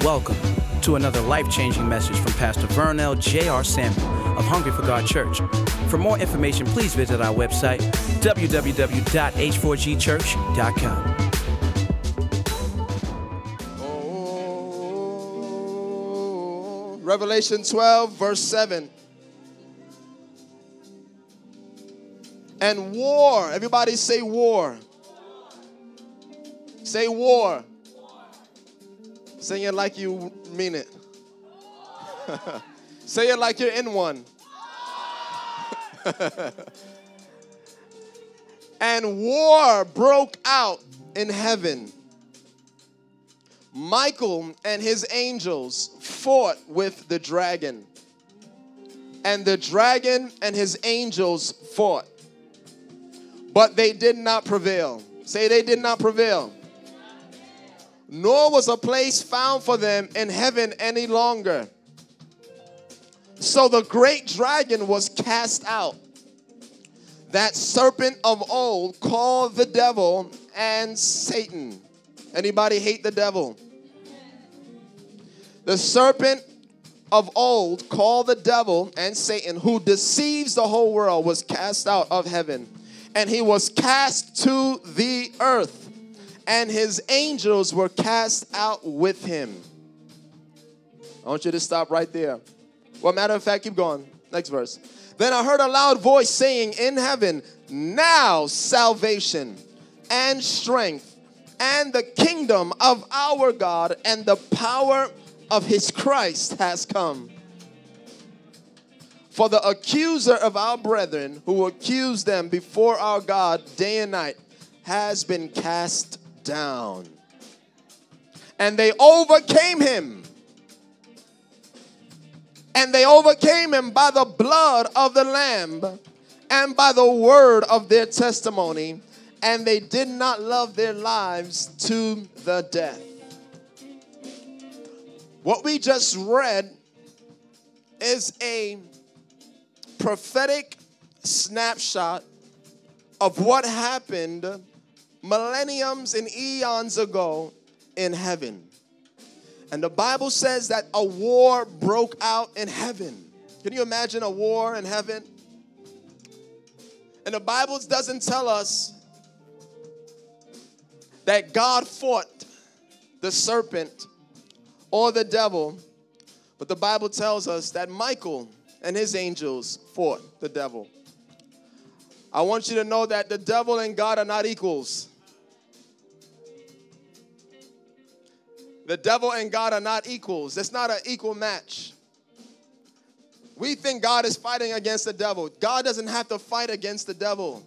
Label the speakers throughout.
Speaker 1: Welcome to another life-changing message from Pastor Vernell J.R. Samuel of Hungry for God Church. For more information, please visit our website, www.h4gchurch.com.
Speaker 2: Revelation 12, verse 7. And war. Everybody say war. Say war. Say it like you mean it. Say it like you're in one. And war broke out in heaven. Michael and his angels fought with the dragon. And the dragon and his angels fought. But they did not prevail. Say they did not prevail. Nor was a place found for them in heaven any longer. So the great dragon was cast out, that serpent of old called the devil and Satan. Anybody hate the devil? The serpent of old called the devil and Satan, who deceives the whole world, was cast out of heaven. And he was cast to the earth. And his angels were cast out with him. I want you to stop right there. Well, matter of fact, keep going. Next verse. Then I heard a loud voice saying in heaven, now salvation and strength and the kingdom of our God and the power of his Christ has come. For the accuser of our brethren, who accused them before our God day and night, has been cast down. And they overcame him. And they overcame him by the blood of the Lamb and by the word of their testimony. And they did not love their lives to the death. What we just read is a prophetic snapshot of what happened millenniums and eons ago in heaven. And the Bible says that a war broke out in heaven. Can you imagine a war in heaven? And the Bible doesn't tell us that God fought the serpent or the devil, but the Bible tells us that Michael and his angels fought the devil. I want you to know that the devil and God are not equals. The devil and God are not equals. It's not an equal match. We think God is fighting against the devil. God doesn't have to fight against the devil.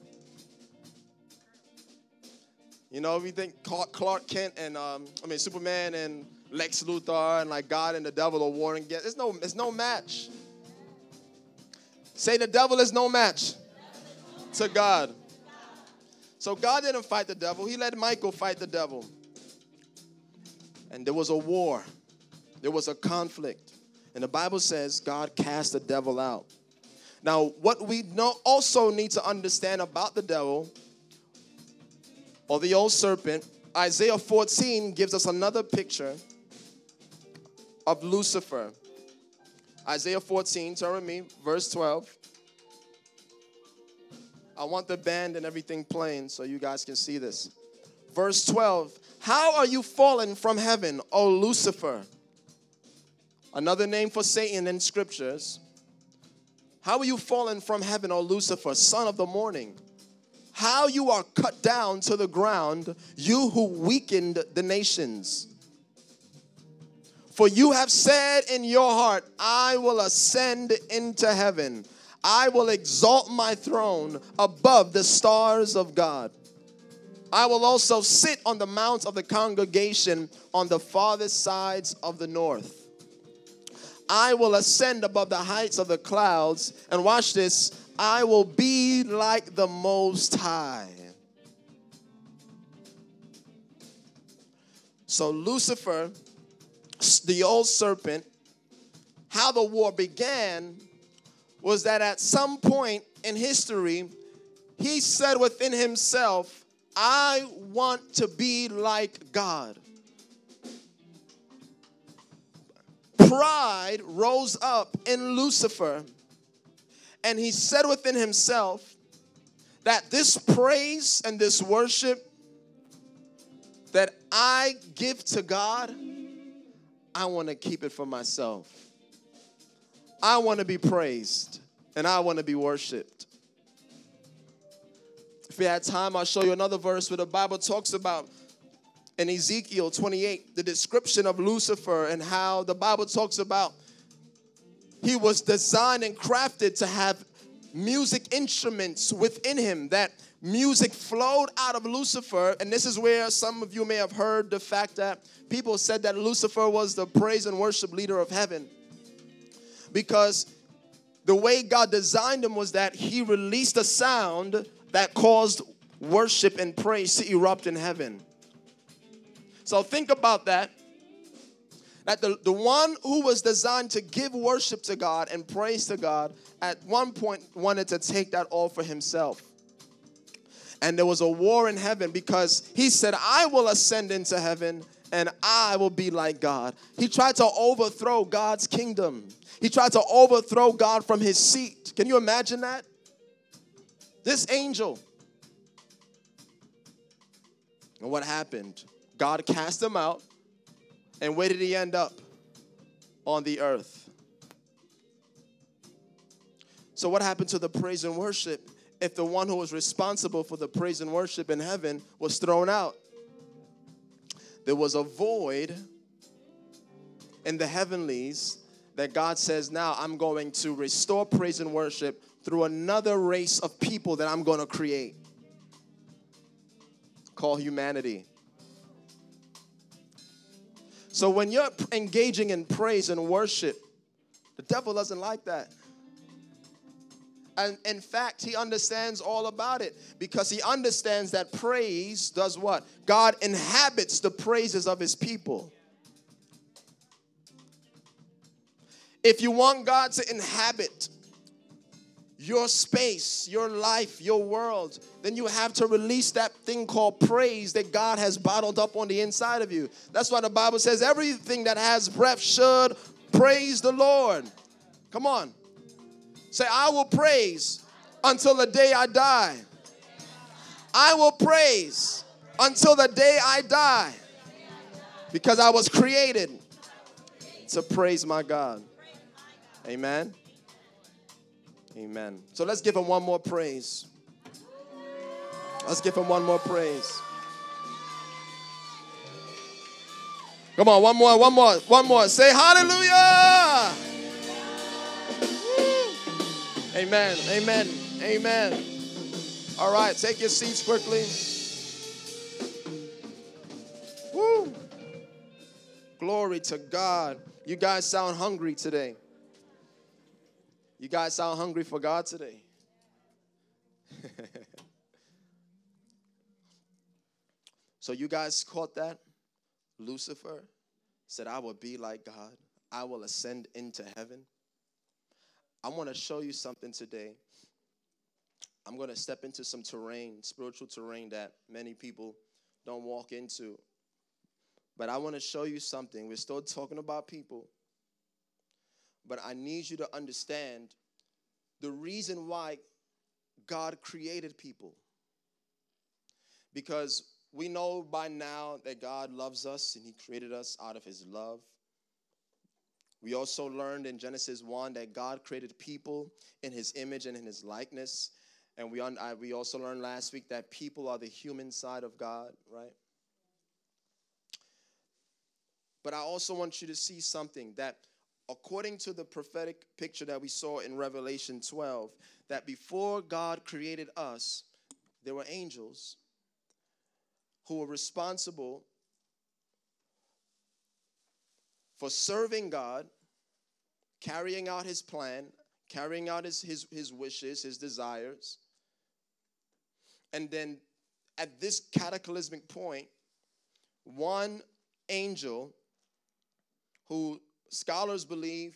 Speaker 2: You know, we think Clark Kent and Superman and Lex Luthor and like God and the devil are warring against. It's no match. Say the devil is no match to God. So God didn't fight the devil. He let Michael fight the devil. And there was a war. There was a conflict. And the Bible says God cast the devil out. Now, what we also need to understand about the devil or the old serpent, Isaiah 14 gives us another picture of Lucifer. Isaiah 14, turn with me, verse 12. I want the band and everything playing so you guys can see this. Verse 12, how are you fallen from heaven, O Lucifer? Another name for Satan in scriptures. How are you fallen from heaven, O Lucifer, son of the morning? How you are cut down to the ground, you who weakened the nations. For you have said in your heart, I will ascend into heaven. I will exalt my throne above the stars of God. I will also sit on the mount of the congregation on the farthest sides of the north. I will ascend above the heights of the clouds. And watch this. I will be like the Most High. So Lucifer, the old serpent, how the war began was that at some point in history, he said within himself, I want to be like God. pride rose up in Lucifer, and he said within himself that this praise and this worship that I give to God, I want to keep it for myself. I want to be praised, and I want to be worshiped. If we had time, I'll show you another verse where the Bible talks about, in Ezekiel 28, the description of Lucifer and how the Bible talks about he was designed and crafted to have music instruments within him, that music flowed out of Lucifer. And this is where some of you may have heard the fact that people said that Lucifer was the praise and worship leader of heaven, because the way God designed him was that he released a sound that caused worship and praise to erupt in heaven. So think about that. That the one who was designed to give worship to God and praise to God at one point wanted to take that all for himself. And there was a war in heaven because he said, I will ascend into heaven and I will be like God. He tried to overthrow God's kingdom. He tried to overthrow God from his seat. Can you imagine that? This angel. And what happened? God cast him out. And where did he end up? On the earth. So what happened to the praise and worship if the one who was responsible for the praise and worship in heaven was thrown out? There was a void in the heavenlies that God says, now I'm going to restore praise and worship through another race of people that I'm going to create, called humanity. So when you're engaging in praise and worship, the devil doesn't like that. And in fact, he understands all about it, because he understands that praise does what? God inhabits the praises of his people. If you want God to inhabit your space, your life, your world, then you have to release that thing called praise that God has bottled up on the inside of you. That's why the Bible says everything that has breath should praise the Lord. Come on. Say, I will praise until the day I die. I will praise until the day I die, because I was created to praise my God. Amen. Amen. So let's give him one more praise. Let's give him one more praise. Come on, one more. Say hallelujah. Amen, amen, amen. All right, take your seats quickly. Woo. Glory to God. You guys sound hungry today. You guys sound hungry for God today. So you guys caught that? Lucifer said, I will be like God. I will ascend into heaven. I want to show you something today. I'm going to step into some terrain, spiritual terrain that many people don't walk into. But I want to show you something. We're still talking about people. But I need you to understand the reason why God created people. Because we know by now that God loves us and he created us out of his love. We also learned in Genesis 1 that God created people in his image and in his likeness. And we also learned last week that people are the human side of God, right? But I also want you to see something, that according to the prophetic picture that we saw in Revelation 12, that before God created us, there were angels who were responsible for serving God, carrying out his plan, carrying out his wishes, his desires. And then at this cataclysmic point, one angel who scholars believe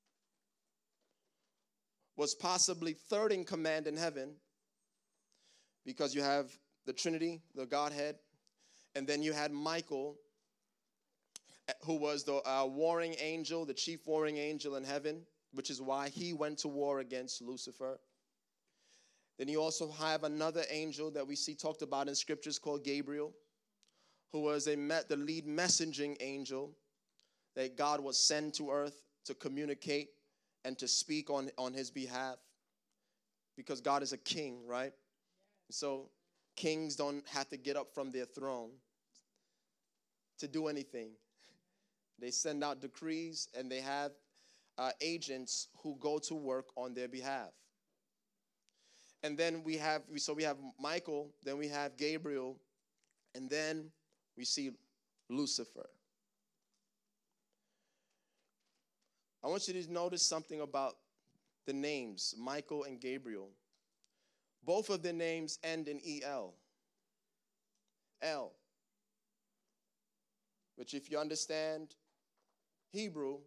Speaker 2: was possibly third in command in heaven, because you have the Trinity, the Godhead, and then you had Michael, who was the warring angel, the chief warring angel in heaven, which is why he went to war against Lucifer. Then you also have another angel that we see talked about in scriptures called Gabriel, who was the lead messaging angel that God would send to earth to communicate and to speak on his behalf, because God is a king, right? So kings don't have to get up from their throne to do anything. They send out decrees, and they have agents who go to work on their behalf. And then we have Michael, then we have Gabriel, and then we see Lucifer. I want you to notice something about the names, Michael and Gabriel. Both of their names end in E-L. El. Which, if you understand Hebrew,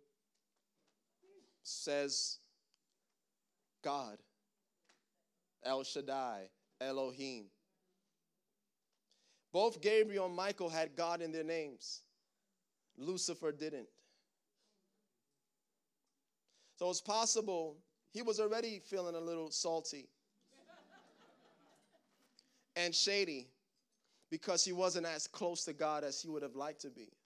Speaker 2: says God. El Shaddai, Elohim. Both Gabriel and Michael had God in their names. Lucifer didn't. So it's possible he was already feeling a little salty and shady because he wasn't as close to God as he would have liked to be.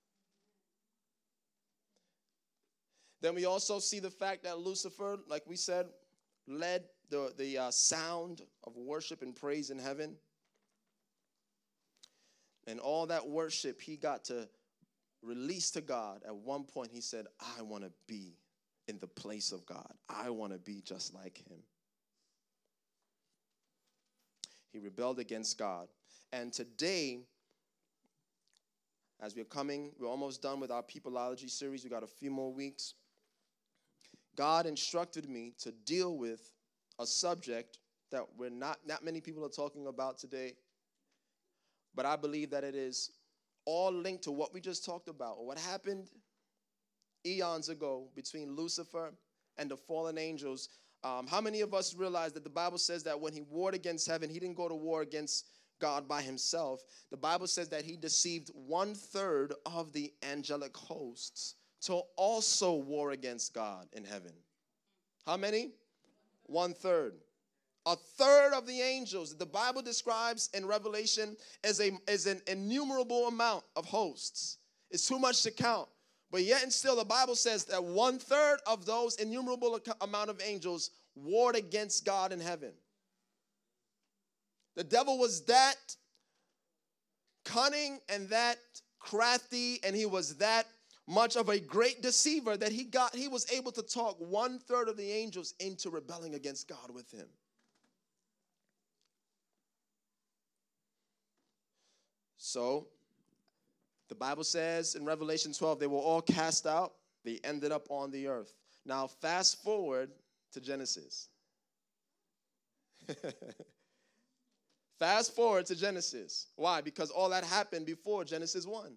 Speaker 2: Then we also see the fact that Lucifer, like we said, led the sound of worship and praise in heaven. And all that worship he got to release to God. At one point he said, I want to be in the place of God. I want to be just like him. He rebelled against God. And today, as we're almost done with our Peopleology series. We got a few more weeks. God instructed me to deal with a subject that not many people are talking about today. But I believe that it is all linked to what we just talked about, or what happened eons ago between Lucifer and the fallen angels. How many of us realize that the Bible says that when he warred against heaven, he didn't go to war against God by himself? The Bible says that he deceived 1/3 of the angelic hosts to also war against God in heaven. How many? 1/3. 1/3 of the angels that the Bible describes in Revelation as an innumerable amount of hosts. It's too much to count. But yet and still, the Bible says that 1/3 of those innumerable amount of angels warred against God in heaven. The devil was that cunning and that crafty, and he was that much of a great deceiver that he was able to talk 1/3 of the angels into rebelling against God with him. So, the Bible says in Revelation 12, they were all cast out. They ended up on the earth. Now, fast forward to Genesis. Fast forward to Genesis. Why? Because all that happened before Genesis 1.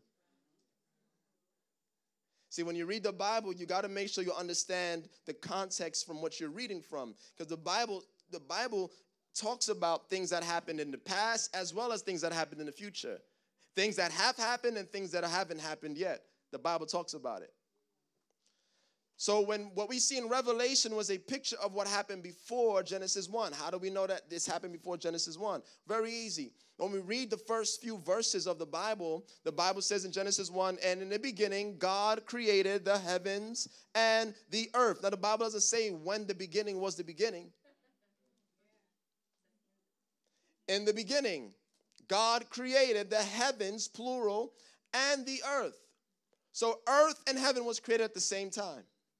Speaker 2: See, when you read the Bible, you got to make sure you understand the context from what you're reading from. Because the Bible talks about things that happened in the past as well as things that happened in the future. Things that have happened and things that haven't happened yet. The Bible talks about it. So what we see in Revelation was a picture of what happened before Genesis 1. How do we know that this happened before Genesis 1? Very easy. When we read the first few verses of the Bible says in Genesis 1, and in the beginning, God created the heavens and the earth. Now, the Bible doesn't say when the beginning was the beginning. In the beginning, God created the heavens, plural, and the earth. So earth and heaven was created at the same time.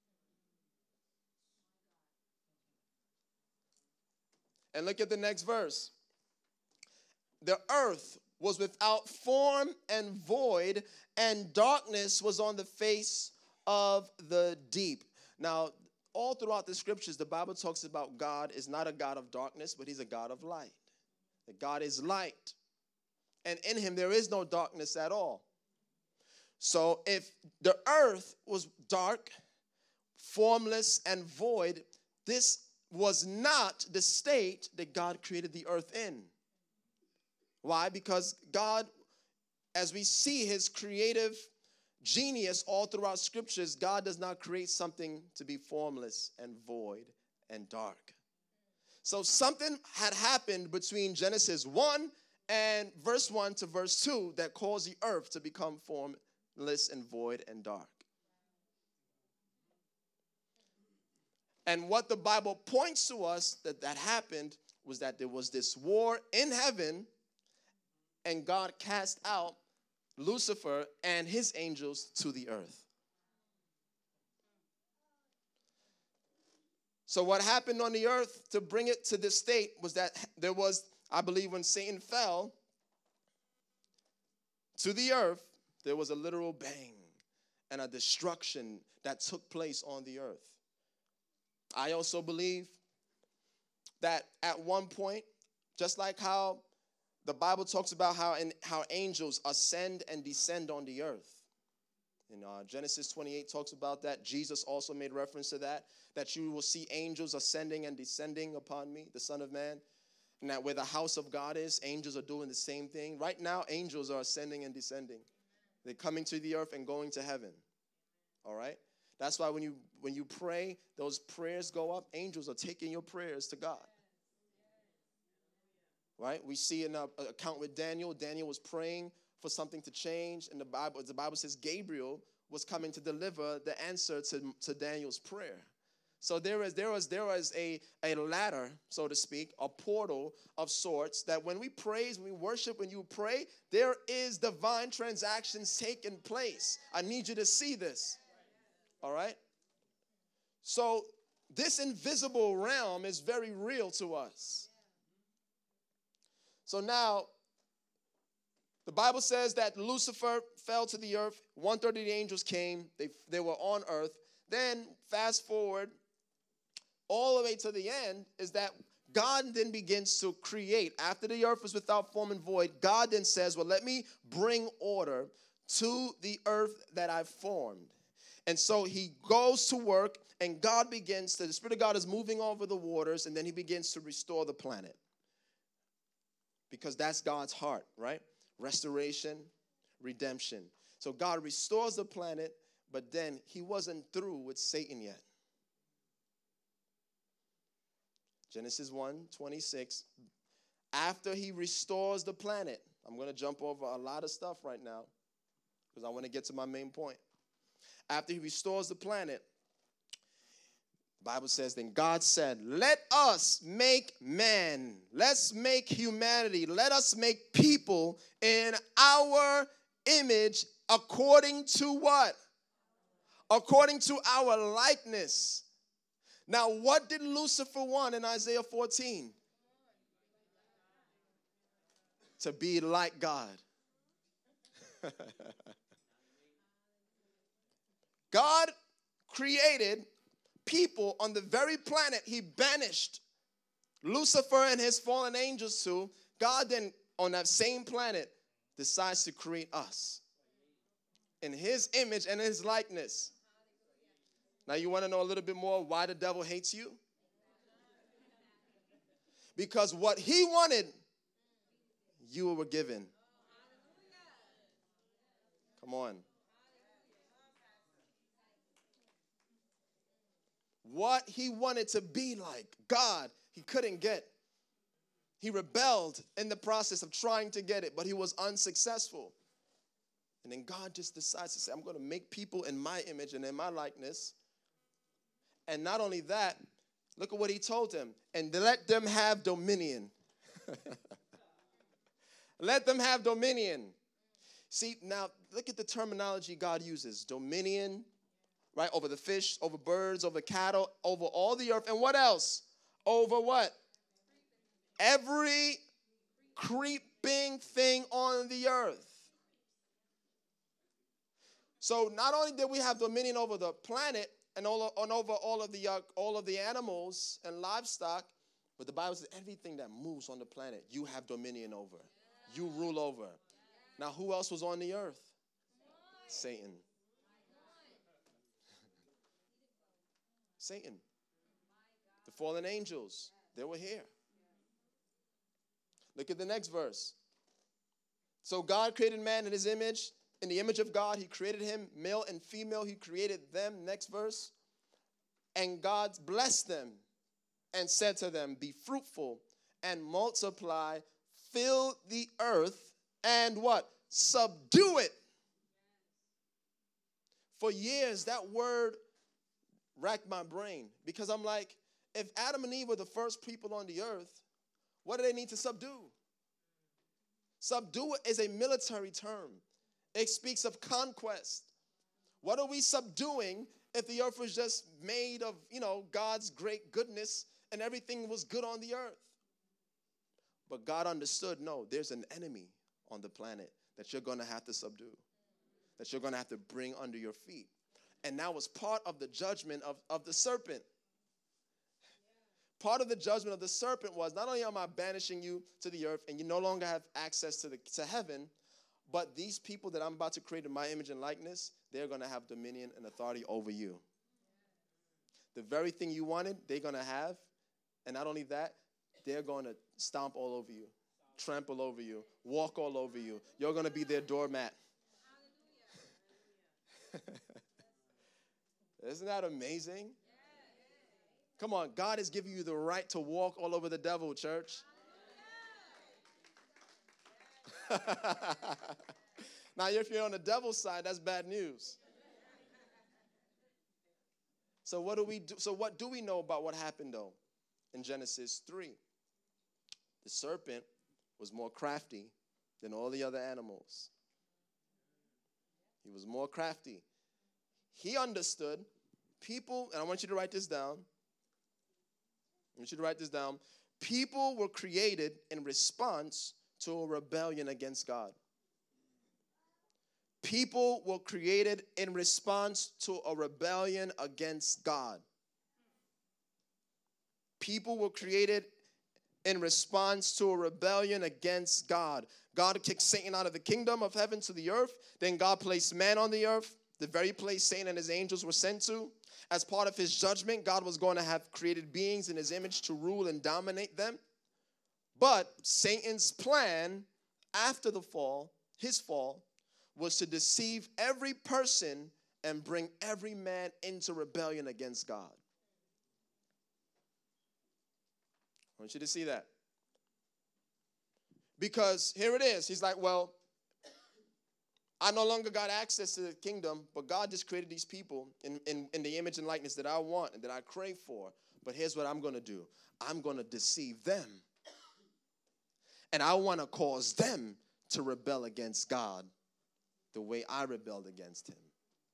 Speaker 2: And look at the next verse. The earth was without form and void, and darkness was on the face of the deep. Now, all throughout the scriptures, the Bible talks about God is not a God of darkness, but he's a God of light. That God is light. And in him there is no darkness at all. So if the earth was dark, formless, and void, this was not the state that God created the earth in. Why? Because God, as we see his creative genius all throughout scriptures, God does not create something to be formless and void and dark. So something had happened between Genesis 1 and verse 1 to verse 2 that caused the earth to become formless and void and dark. And what the Bible points to us that happened was that there was this war in heaven, and God cast out Lucifer and his angels to the earth. So what happened on the earth to bring it to this state was that there was, I believe, when Satan fell to the earth, there was a literal bang and a destruction that took place on the earth. I also believe that at one point, just like how the Bible talks about how angels ascend and descend on the earth. In Genesis 28 talks about that. Jesus also made reference to that you will see angels ascending and descending upon me, the Son of Man. And that where the house of God is, angels are doing the same thing. Right now, angels are ascending and descending. They're coming to the earth and going to heaven. All right? That's why when you pray, those prayers go up. Angels are taking your prayers to God. Right? We see in our account with Daniel. Daniel was praying for something to change. And the Bible says Gabriel was coming to deliver the answer to Daniel's prayer. So there was a ladder, so to speak, a portal of sorts that when we praise, when we worship, when you pray, there is divine transactions taking place. I need you to see this. All right? So this invisible realm is very real to us. So now, the Bible says that Lucifer fell to the earth. 1/3 of the angels came. They were on earth. Then, fast forward, all the way to the end, is that God then begins to create. After the earth was without form and void, God then says, well, let me bring order to the earth that I've formed. And so he goes to work, and the Spirit of God is moving over the waters, and then he begins to restore the planet. Because that's God's heart, right? Restoration, redemption. So God restores the planet, but then he wasn't through with Satan yet. Genesis 1:26. After he restores the planet, I'm going to jump over a lot of stuff right now because I want to get to my main point. After he restores the planet, the Bible says, then God said, let us make man. Let's make humanity. Let us make people in our image according to what? According to our likeness. Now, what did Lucifer want in Isaiah 14? To be like God. God created people on the very planet he banished Lucifer and his fallen angels to. God then, on that same planet, decides to create us in his image and his likeness. Now, you want to know a little bit more why the devil hates you? Because what he wanted, you were given. Come on. What he wanted to be like God, he couldn't get. He rebelled in the process of trying to get it, but he was unsuccessful. And then God just decides to say, I'm going to make people in my image and in my likeness. And not only that, look at what he told them. And let them have dominion. Let them have dominion. See, now look at the terminology God uses. Dominion, right? Over the fish, over birds, over cattle, over all the earth. And what else? Over what? Every creeping thing on the earth. So not only did we have dominion over the planet and over all of the animals and livestock, but the Bible says everything that moves on the planet, you have dominion over. You rule over. Now, who else was on the earth? Satan. Satan. The fallen angels, they were here. Look at the next verse. So God created man in his image. In the image of God, he created him, male and female, he created them. Next verse. And God blessed them and said to them, be fruitful and multiply, fill the earth, and what? Subdue it. For years, that word racked my brain because I'm like, if Adam and Eve were the first people on the earth, what do they need to subdue? Subdue is a military term. It speaks of conquest. What are we subduing if the earth was just made of, God's great goodness and everything was good on the earth? But God understood, no, there's an enemy on the planet that you're going to have to subdue, that you're going to have to bring under your feet. And that was part of the judgment of the serpent. Part of the judgment of the serpent was, not only am I banishing you to the earth and you no longer have access to heaven, but these people that I'm about to create in my image and likeness, they're going to have dominion and authority over you. The very thing you wanted, they're going to have. And not only that, they're going to stomp all over you, trample over you, walk all over you. You're going to be their doormat. Isn't that amazing? Come on, God is giving you the right to walk all over the devil, church. Now, if you're on the devil's side, that's bad news. So what do we do? So what do we know about what happened, though, in Genesis 3? The serpent was more crafty than all the other animals. He was more crafty. He understood people, and I want you to write this down. I want you to write this down. People were created in response to a rebellion against God. People were created in response to a rebellion against God. People were created in response to a rebellion against God. God kicked Satan out of the kingdom of heaven to the earth. Then God placed man on the earth, the very place Satan and his angels were sent to. As part of his judgment, God was going to have created beings in his image to rule and dominate them. But Satan's plan after the fall, his fall, was to deceive every person and bring every man into rebellion against God. I want you to see that. Because here it is. He's like, well, I no longer got access to the kingdom, but God just created these people in the image and likeness that I want and that I crave for. But here's what I'm going to do. I'm going to deceive them. And I want to cause them to rebel against God the way I rebelled against him.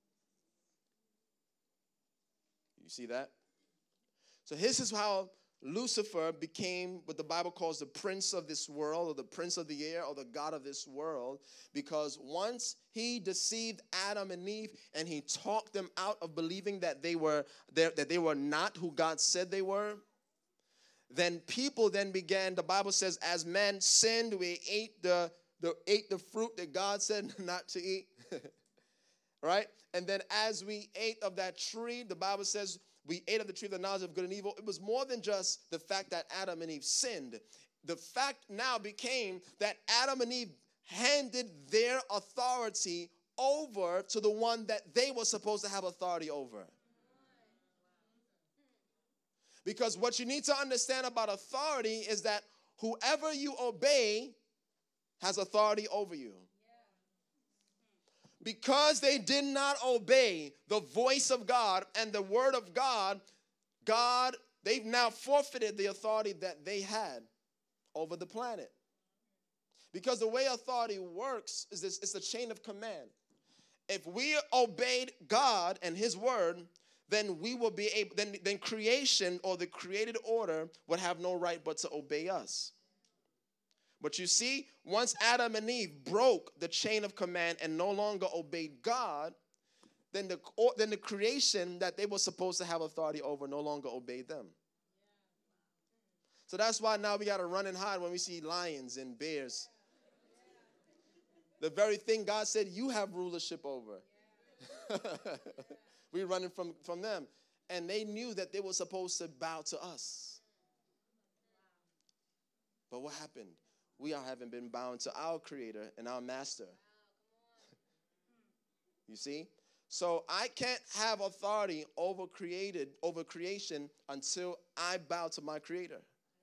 Speaker 2: You see that? So this is how Lucifer became what the Bible calls the prince of this world, or the prince of the air, or the god of this world, because once he deceived Adam and Eve and he talked them out of believing that they were not who God said they were, then people then began, the Bible says, as man sinned, we ate the fruit that God said not to eat. Right? And then as we ate of that tree, the Bible says we ate of the tree of the knowledge of good and evil. It was more than just the fact that Adam and Eve sinned. The fact now became that Adam and Eve handed their authority over to the one that they were supposed to have authority over. Because what you need to understand about authority is that whoever you obey has authority over you. Because they did not obey the voice of God and the word of God, they've now forfeited the authority that they had over the planet. Because the way authority works is this: it's a chain of command. If we obeyed God and his word, then we will be able, then creation or the created order would have no right but to obey us. But you see, once Adam and Eve broke the chain of command and no longer obeyed God, then the creation that they were supposed to have authority over no longer obeyed them. So that's why now we got to run and hide when we see lions and bears. The very thing God said you have rulership over. We're running from them. And they knew that they were supposed to bow to us. But what happened? We haven't been bound to our Creator and our Master. You see? So I can't have authority over creation until I bow to my Creator.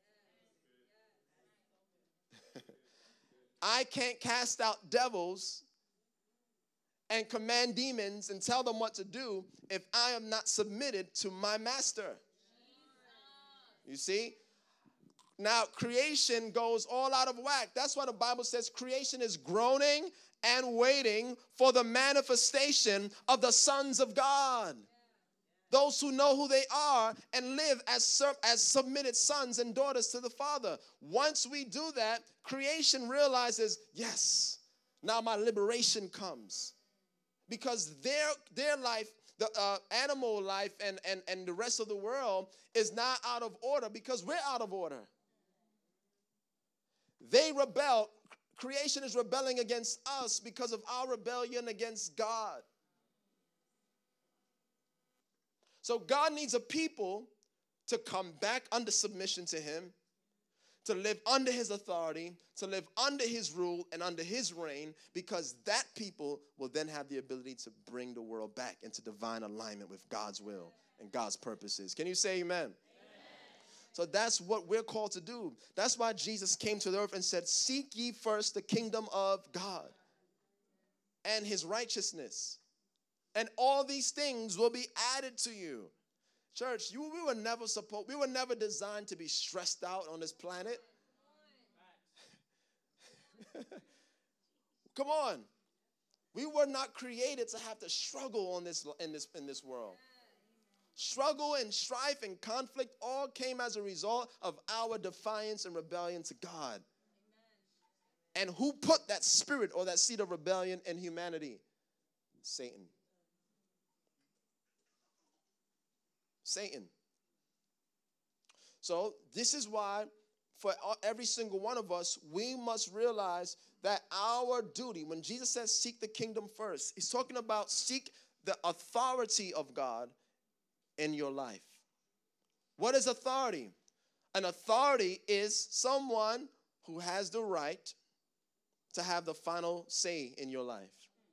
Speaker 2: I can't cast out devils and command demons and tell them what to do if I am not submitted to my master. You see? Now, creation goes all out of whack. That's why the Bible says creation is groaning and waiting for the manifestation of the sons of God. Those who know who they are and live as submitted sons and daughters to the Father. Once we do that, creation realizes, yes, now my liberation comes. Because their life, the animal life and the rest of the world is not out of order because we're out of order. They rebel. Creation is rebelling against us because of our rebellion against God. So God needs a people to come back under submission to him, to live under his authority, to live under his rule and under his reign, because that people will then have the ability to bring the world back into divine alignment with God's will and God's purposes. Can you say amen? So that's what we're called to do. That's why Jesus came to the earth and said, seek ye first the kingdom of God and his righteousness. And all these things will be added to you. Church, we were never designed to be stressed out on this planet. Come on. We were not created to have to struggle in this world. Struggle and strife and conflict all came as a result of our defiance and rebellion to God. Amen. And who put that spirit or that seed of rebellion in humanity? Satan. Satan. So this is why for every single one of us, we must realize that our duty, when Jesus says seek the kingdom first, he's talking about seek the authority of God in your life. What is authority? An authority is someone who has the right to have the final say in your life.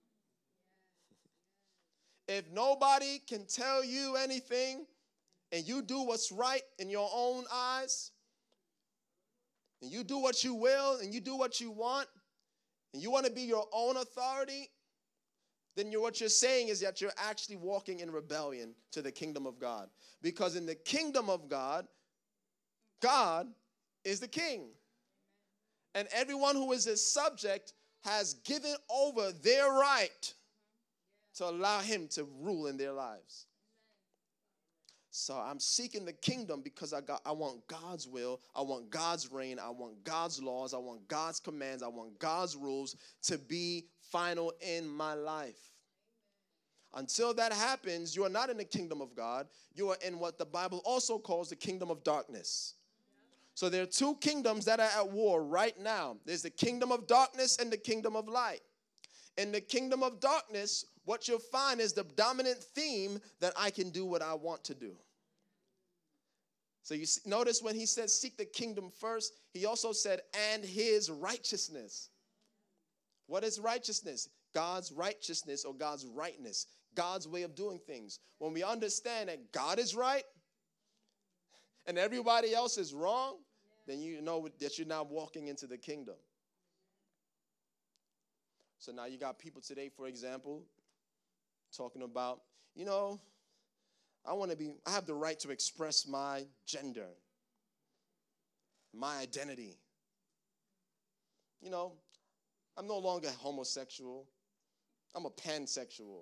Speaker 2: If nobody can tell you anything and you do what's right in your own eyes, and you do what you will and you do what you want, and you want to be your own authority, then what you're saying is that you're actually walking in rebellion to the kingdom of God. Because in the kingdom of God, God is the king. And everyone who is his subject has given over their right to allow him to rule in their lives. So I'm seeking the kingdom because I want God's will, I want God's reign, I want God's laws, I want God's commands, I want God's rules to be final in my life. Until that happens, you are not in the kingdom of God. You are in what the Bible also calls the kingdom of darkness. So there are two kingdoms that are at war right now. There's the kingdom of darkness and the kingdom of light. In the kingdom of darkness, what you'll find is the dominant theme that I can do what I want to do. So you notice when he said seek the kingdom first, he also said and his righteousness. What is righteousness? God's righteousness or God's rightness, God's way of doing things. When we understand that God is right and everybody else is wrong, then you know that you're now walking into the kingdom. So now you got people today, for example, talking about, I have the right to express my gender, my identity. I'm no longer homosexual. I'm a pansexual.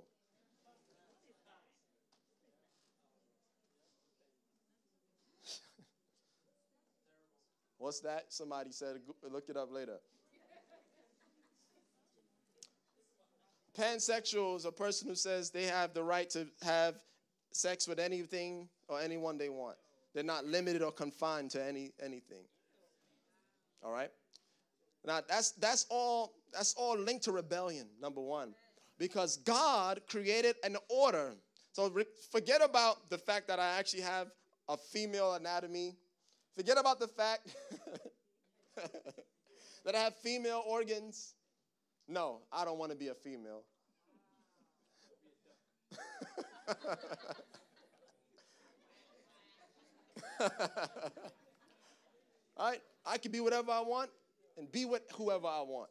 Speaker 2: What's that? Somebody said, look it up later. Pansexual is a person who says they have the right to have sex with anything or anyone they want. They're not limited or confined to anything. All right? Now, that's all linked to rebellion, number one. Because God created an order. So forget about the fact that I actually have a female anatomy. Forget about the fact that I have female organs. No, I don't want to be a female. All right? I can be whatever I want and be with whoever I want.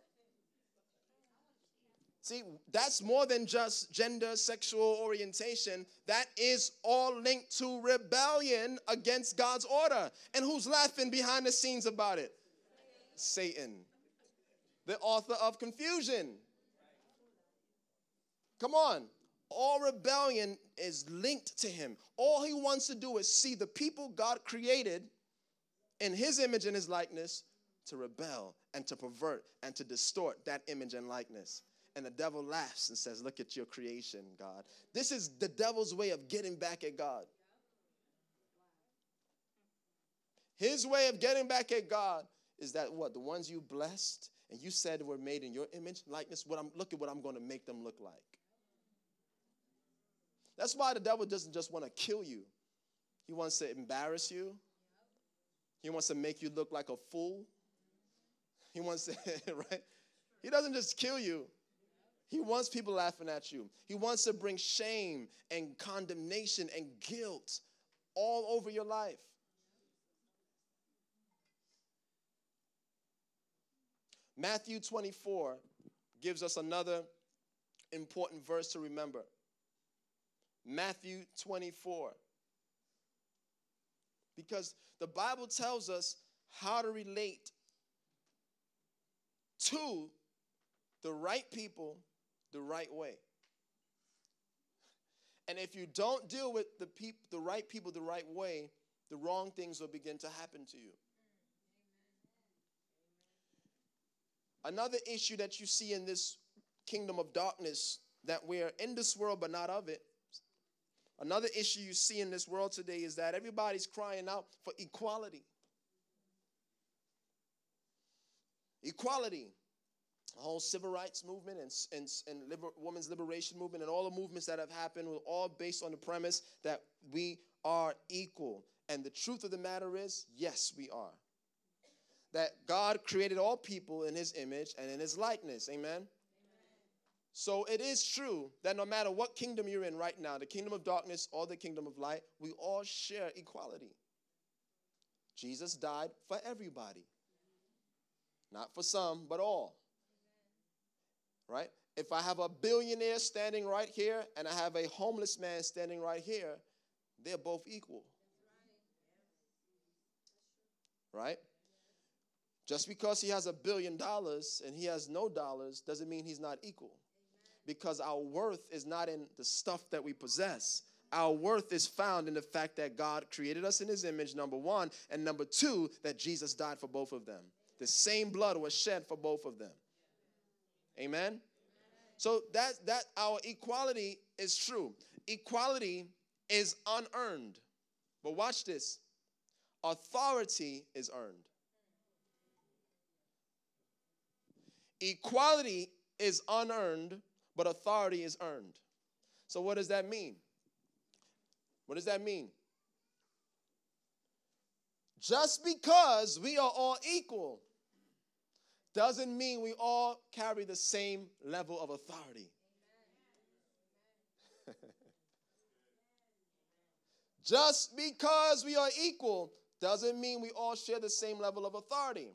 Speaker 2: See, that's more than just gender, sexual orientation. That is all linked to rebellion against God's order. And who's laughing behind the scenes about it? Satan, the author of confusion. Come on. All rebellion is linked to him. All he wants to do is see the people God created in his image and his likeness to rebel and to pervert and to distort that image and likeness. And the devil laughs and says, look at your creation, God. This is the devil's way of getting back at God. His way of getting back at God is that what? The ones you blessed and you said were made in your image, likeness, look at what I'm going to make them look like. That's why the devil doesn't just want to kill you. He wants to embarrass you. He wants to make you look like a fool. He wants to, right? He doesn't just kill you. He wants people laughing at you. He wants to bring shame and condemnation and guilt all over your life. Matthew 24 gives us another important verse to remember. Matthew 24. Because the Bible tells us how to relate to the right people the right way. And if you don't deal with the right people the right way, the wrong things will begin to happen to you. Another issue that you see in this kingdom of darkness, that we're in this world but not of it. Another issue you see in this world today is that everybody's crying out for equality. Equality. The whole civil rights movement and women's liberation movement and all the movements that have happened were all based on the premise that we are equal. And the truth of the matter is, yes, we are. That God created all people in his image and in his likeness. Amen? So it is true that no matter what kingdom you're in right now, the kingdom of darkness or the kingdom of light, we all share equality. Jesus died for everybody. Not for some, but all. Right? If I have a billionaire standing right here and I have a homeless man standing right here, they're both equal. Right? Just because he has $1 billion and he has no dollars doesn't mean he's not equal. Because our worth is not in the stuff that we possess. Our worth is found in the fact that God created us in his image, number one, and number two, that Jesus died for both of them. The same blood was shed for both of them. Amen? So that our equality is true. Equality is unearned. But watch this. Authority is earned. Equality is unearned, but authority is earned. So what does that mean? What does that mean? Just because we are all equal doesn't mean we all carry the same level of authority. Just because we are equal doesn't mean we all share the same level of authority.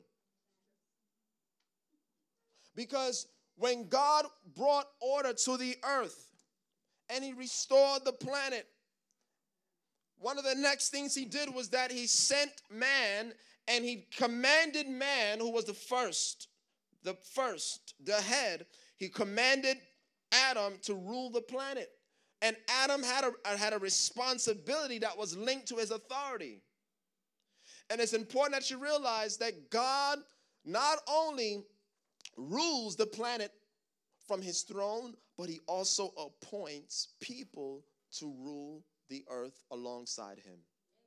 Speaker 2: Because when God brought order to the earth and he restored the planet, one of the next things he did was that he sent man and he commanded man, who was the head, he commanded Adam to rule the planet. And Adam had a responsibility that was linked to his authority. And it's important that you realize that God not only rules the planet from his throne, but he also appoints people to rule the earth alongside him.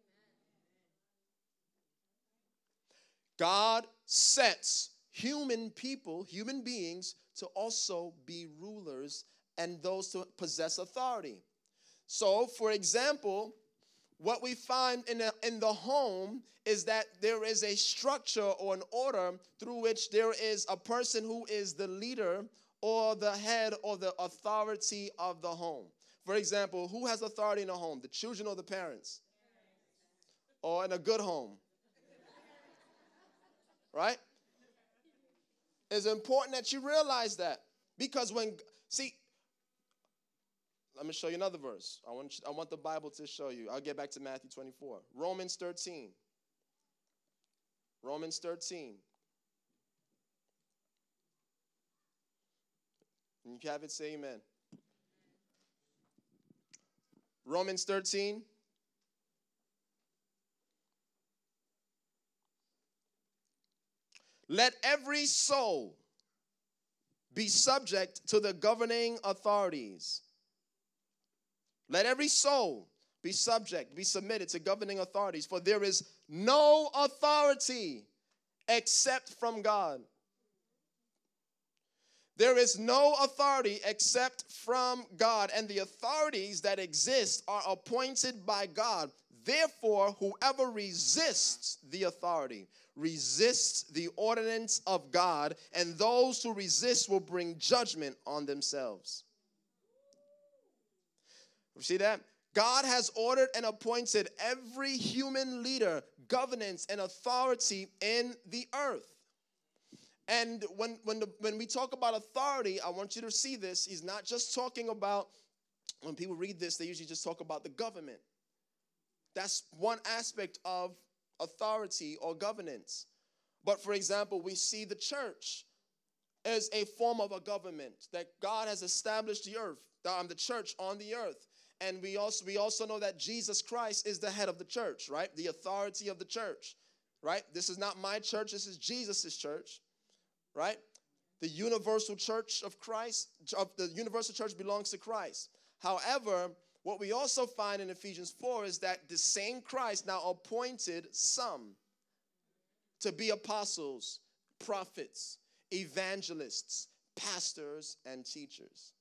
Speaker 2: God sets human people, human beings, to also be rulers and those to possess authority. So, for example, what we find in the home is that there is a structure or an order through which there is a person who is the leader or the head or the authority of the home. For example, who has authority in a home? The children or the parents? Or in a good home? Right? It's important that you realize that. Because let me show you another verse. I want the Bible to show you. I'll get back to Matthew 24. Romans 13. Romans 13. And if you have it, say amen. Romans 13. Let every soul be subject to the governing authorities. Let every soul be submitted to governing authorities, for there is no authority except from God. There is no authority except from God, and the authorities that exist are appointed by God. Therefore, whoever resists the authority resists the ordinance of God, and those who resist will bring judgment on themselves. You see that? God has ordered and appointed every human leader, governance, and authority in the earth. And when we talk about authority, I want you to see this. He's not just talking about, when people read this, they usually just talk about the government. That's one aspect of authority or governance. But for example, we see the church as a form of a government that God has established the church on the earth. And we also know that Jesus Christ is the head of the church, right? The authority of the church, right? This is not my church. This is Jesus' church, right? The universal church of Christ, the universal church belongs to Christ. However, what we also find in Ephesians 4 is that the same Christ now appointed some to be apostles, prophets, evangelists, pastors, and teachers.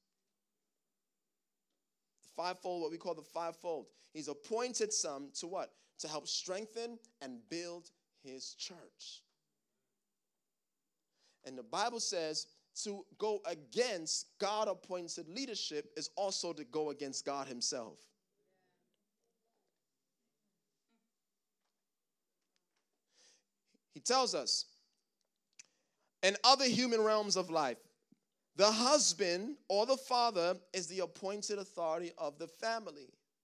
Speaker 2: The fivefold, what we call the fivefold. He's appointed some to what? To help strengthen and build his church. And the Bible says to go against God-appointed leadership is also to go against God himself. He tells us, in other human realms of life, the husband or the father is the appointed authority of the family.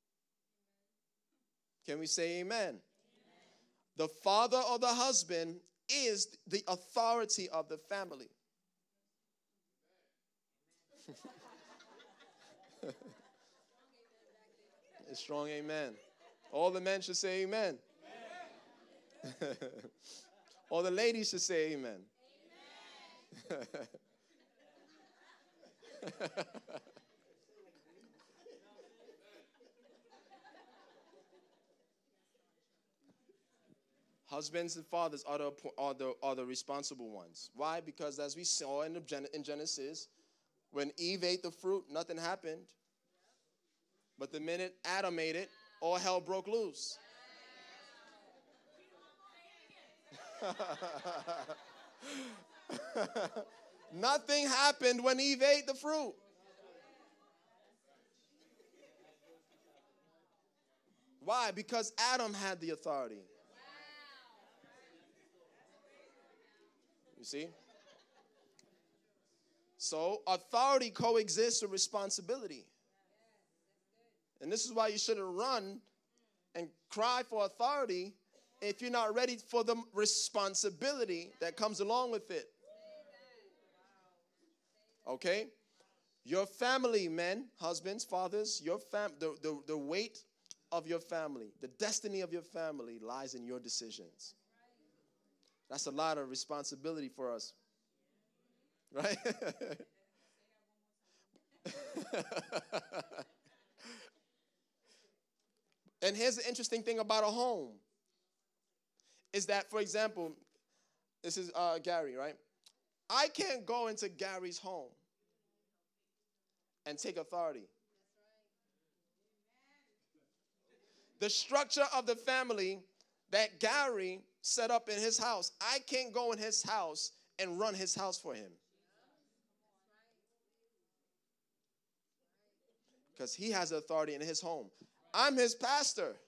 Speaker 2: Can we say amen? Amen. The father or the husband is the authority of the family. It's strong amen. All the men should say amen. Amen. All the ladies should say amen. Amen. Husbands and fathers are the responsible ones. Why? Because as we saw in Genesis, when Eve ate the fruit, nothing happened. But the minute Adam ate it, all hell broke loose. Nothing happened when Eve ate the fruit. Why? Because Adam had the authority. You see? So authority coexists with responsibility. And this is why you shouldn't run and cry for authority if you're not ready for the responsibility that comes along with it. Okay? Your family, men, husbands, fathers, the weight of your family, the destiny of your family lies in your decisions. That's a lot of responsibility for us. Right? And here's the interesting thing about a home is that, for example, this is Gary, right? I can't go into Gary's home and take authority. The structure of the family that Gary set up in his house, I can't go in his house and run his house for him. because he has authority in his home. I'm his pastor.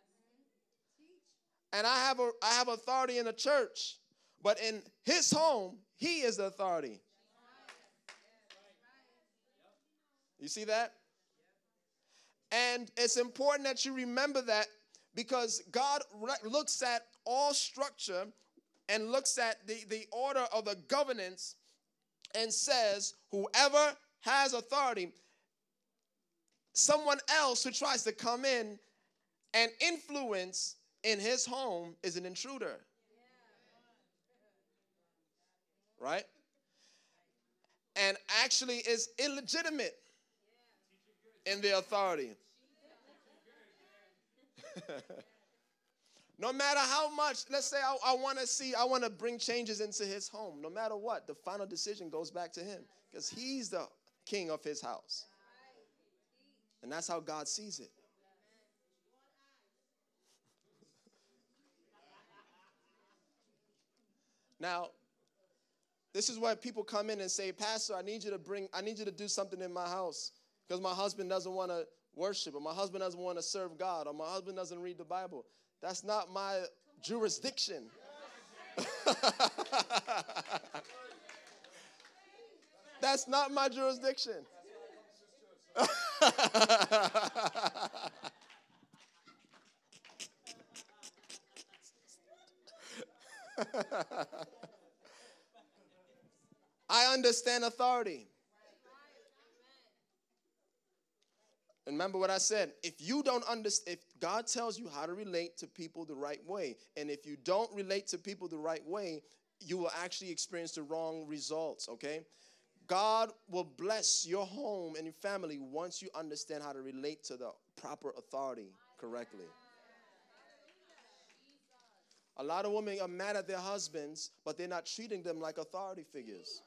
Speaker 2: And I have authority in the church. But in his home, he is the authority. You see that? And it's important that you remember that, because God looks at all structure and looks at the order of the governance and says, whoever has authority, someone else who tries to come in and influence in his home is an intruder. Right? And actually is illegitimate in their authority. No matter how much, let's say I want to bring changes into his home. No matter what, the final decision goes back to him, because he's the king of his house. And that's how God sees it. Now, this is where people come in and say, Pastor, I need you to do something in my house because my husband doesn't want to worship, or my husband doesn't want to serve God, or my husband doesn't read the Bible. That's not my jurisdiction. That's not my jurisdiction. I understand authority. And remember what I said. If you don't understand, if God tells you how to relate to people the right way, and if you don't relate to people the right way, you will actually experience the wrong results, okay? God will bless your home and your family once you understand how to relate to the proper authority correctly. A lot of women are mad at their husbands, but they're not treating them like authority figures.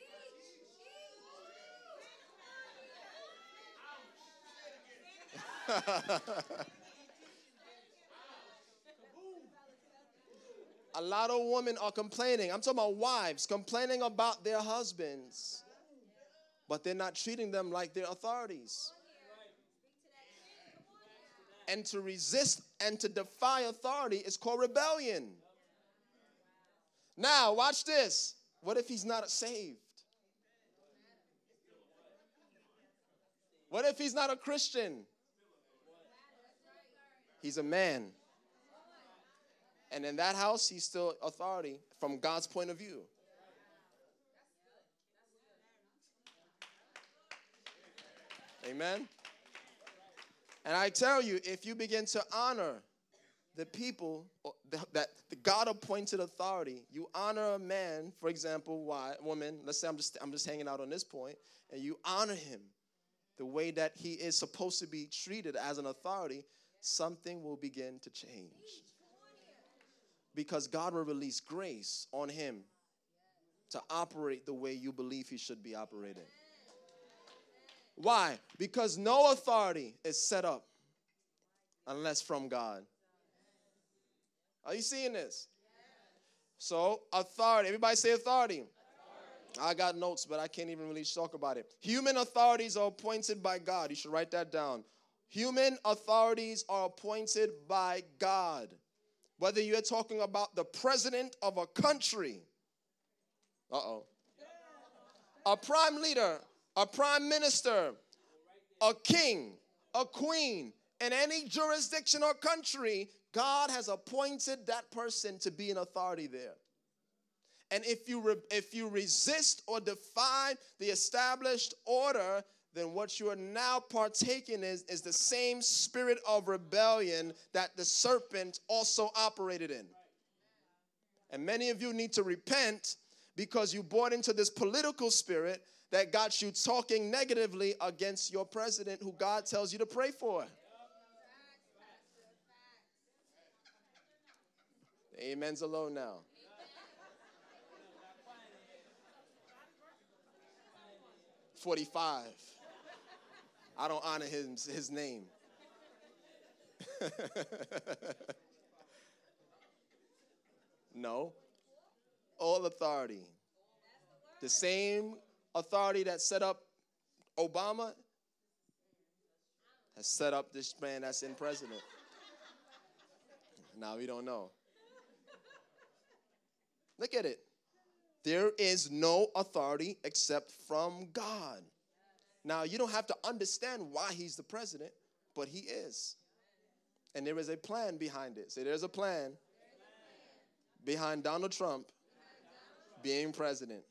Speaker 2: A lot of women are complaining. I'm talking about wives complaining about their husbands, but they're not treating them like their authorities. And to resist and to defy authority is called rebellion. Now, watch this. What if he's not saved? What if he's not a Christian? He's a man. And in that house, he's still authority from God's point of view. Amen. And I tell you, if you begin to honor the people that the God appointed authority, you honor a man, for example, woman, let's say I'm just hanging out on this point, and you honor him the way that he is supposed to be treated as an authority, something will begin to change. Because God will release grace on him to operate the way you believe he should be operating. Why? Because no authority is set up unless from God. Are you seeing this? So, authority. Everybody say authority. I got notes, but I can't even really talk about it. Human authorities are appointed by God. You should write that down. Human authorities are appointed by God. Whether you're talking about the president of a country, a prime leader, a prime minister, a king, a queen, in any jurisdiction or country, God has appointed that person to be an authority there. And if you resist or defy the established order, then what you are now partaking is the same spirit of rebellion that the serpent also operated in. And many of you need to repent because you bought into this political spirit that got you talking negatively against your president who God tells you to pray for. The amen's alone now. $45. I don't honor his name. No. All authority. The same authority that set up Obama has set up this man that's in president. Now we don't know. Look at it. There is no authority except from God. Now, you don't have to understand why he's the president, but he is. And there is a plan behind it. Say, there's a plan behind Donald Trump being president.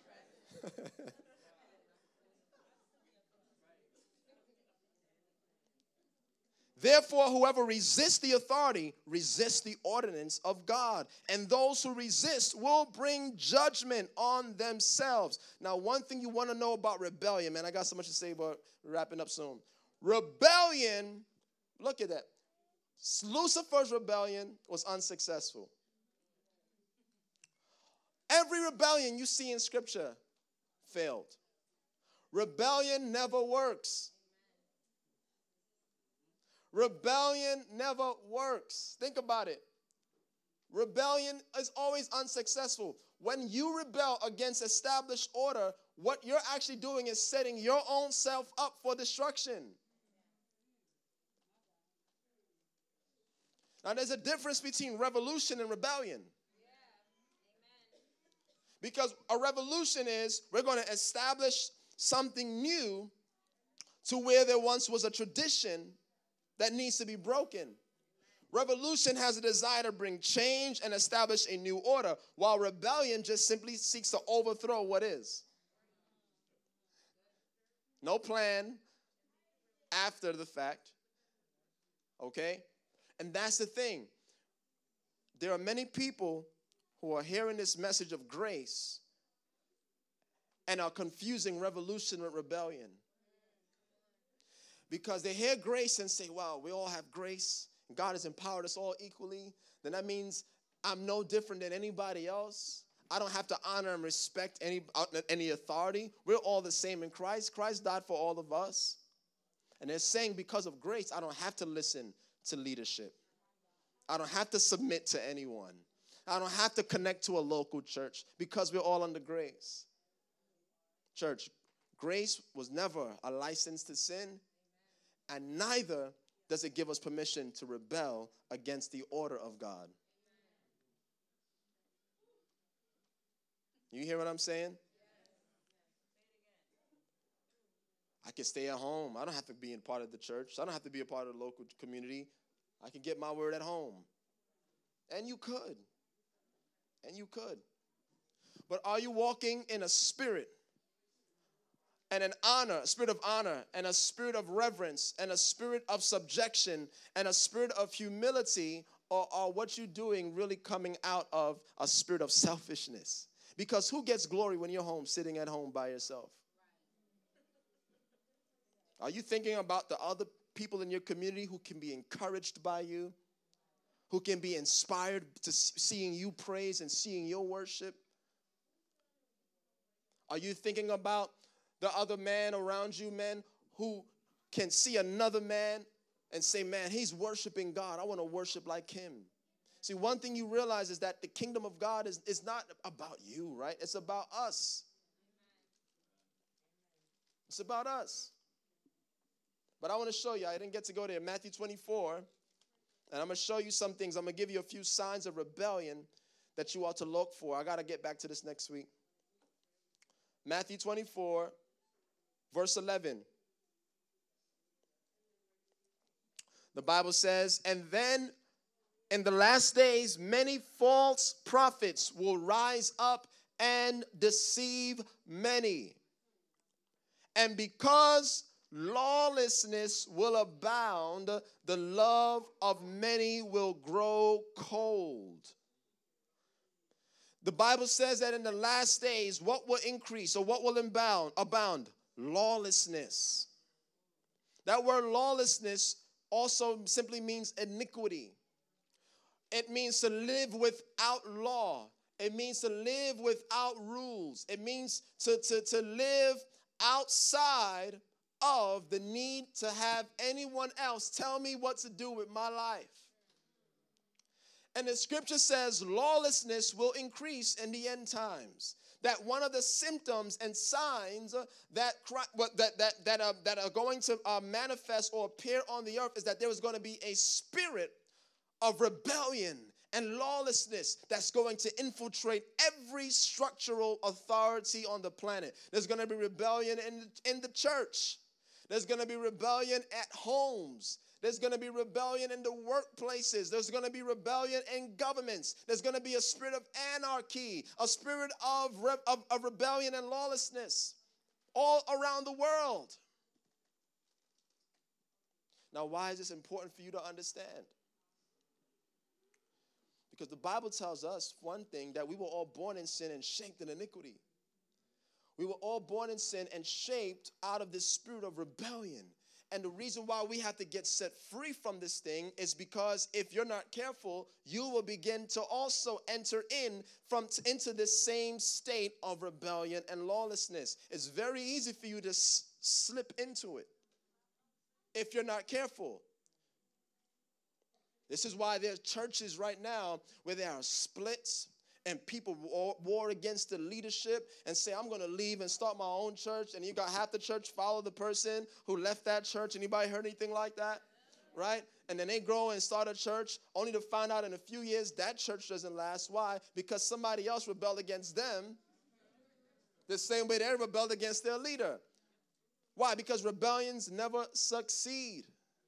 Speaker 2: Therefore, whoever resists the authority resists the ordinance of God. And those who resist will bring judgment on themselves. Now, one thing you want to know about rebellion, man, I got so much to say, but we're wrapping up soon. Rebellion, look at that. Lucifer's rebellion was unsuccessful. Every rebellion you see in Scripture failed. Rebellion never works. Rebellion never works. Think about it. Rebellion is always unsuccessful. When you rebel against established order, what you're actually doing is setting your own self up for destruction. Now, there's a difference between revolution and rebellion. Because a revolution is, we're going to establish something new to where there once was a tradition that needs to be broken. Revolution has a desire to bring change and establish a new order, while rebellion just simply seeks to overthrow what is. No plan after the fact. Okay? And that's the thing. There are many people who are hearing this message of grace and are confusing revolution with rebellion. Because they hear grace and say, wow, we all have grace. God has empowered us all equally. Then that means I'm no different than anybody else. I don't have to honor and respect any authority. We're all the same in Christ. Christ died for all of us. And they're saying because of grace, I don't have to listen to leadership. I don't have to submit to anyone. I don't have to connect to a local church because we're all under grace. Church, grace was never a license to sin. And neither does it give us permission to rebel against the order of God. You hear what I'm saying? I can stay at home. I don't have to be a part of the church. I don't have to be a part of the local community. I can get my word at home. And you could. And you could. But are you walking in a spirit and an honor, a spirit of honor, and a spirit of reverence, and a spirit of subjection, and a spirit of humility, or are what you're doing really coming out of a spirit of selfishness? Because who gets glory when you're home, sitting at home by yourself? Are you thinking about the other people in your community who can be encouraged by you, who can be inspired to seeing you praise and seeing your worship? Are you thinking about the other man around you, man, who can see another man and say, man, he's worshiping God. I want to worship like him. See, one thing you realize is that the kingdom of God is not about you, right? It's about us. It's about us. But I want to show you, I didn't get to go there, Matthew 24, and I'm going to show you some things. I'm going to give you a few signs of rebellion that you ought to look for. I got to get back to this next week. Matthew 24, verse 11. The Bible says, and then in the last days, many false prophets will rise up and deceive many. And because lawlessness will abound, the love of many will grow cold. The Bible says that in the last days, what will increase or what will abound? Lawlessness. That word lawlessness also simply means iniquity. It means to live without law. It means to live without rules. It means to live outside of the need to have anyone else tell me what to do with my life. And the scripture says lawlessness will increase in the end times. that one of the symptoms and signs that are going to manifest or appear on the earth is that there is going to be a spirit of rebellion and lawlessness that's going to infiltrate every structural authority on the planet. There's going to be rebellion in the church. There's going to be rebellion at homes. There's going to be rebellion in the workplaces. There's going to be rebellion in governments. There's going to be a spirit of anarchy, a spirit of rebellion and lawlessness all around the world. Now, why is this important for you to understand? Because the Bible tells us one thing, that we were all born in sin and shaped in iniquity. We were all born in sin and shaped out of this spirit of rebellion. And the reason why we have to get set free from this thing is because if you're not careful, you will begin to also enter into this same state of rebellion and lawlessness. It's very easy for you to slip into it if you're not careful. This is why there's churches right now where there are splits and people war against the leadership and say, I'm going to leave and start my own church. And you got half the church follow the person who left that church. Anybody heard anything like that? Right? And then they grow and start a church only to find out in a few years that church doesn't last. Why? Because somebody else rebelled against them the same way they rebelled against their leader. Why? Because rebellions never succeed.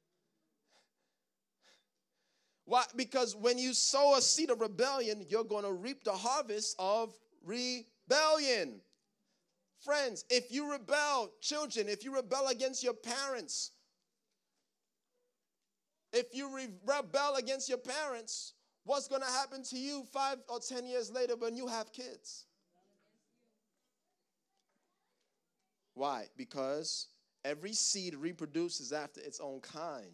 Speaker 2: Why? Because when you sow a seed of rebellion, you're going to reap the harvest of rebellion. Friends, if you rebel, children, if you rebel against your parents, if you rebel against your parents, what's going to happen to you 5 or 10 years later when you have kids? Why? Because every seed reproduces after its own kind.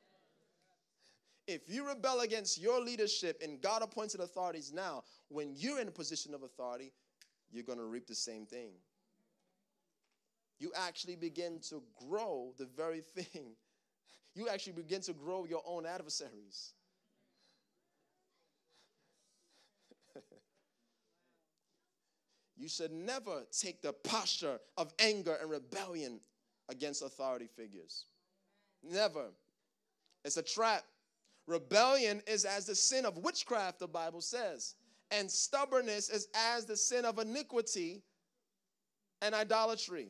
Speaker 2: If you rebel against your leadership and God-appointed authorities now, when you're in a position of authority, you're going to reap the same thing. You actually begin to grow the very thing. You actually begin to grow your own adversaries. You should never take the posture of anger and rebellion against authority figures. Never. It's a trap. Rebellion is as the sin of witchcraft, the Bible says. And stubbornness is as the sin of iniquity and idolatry.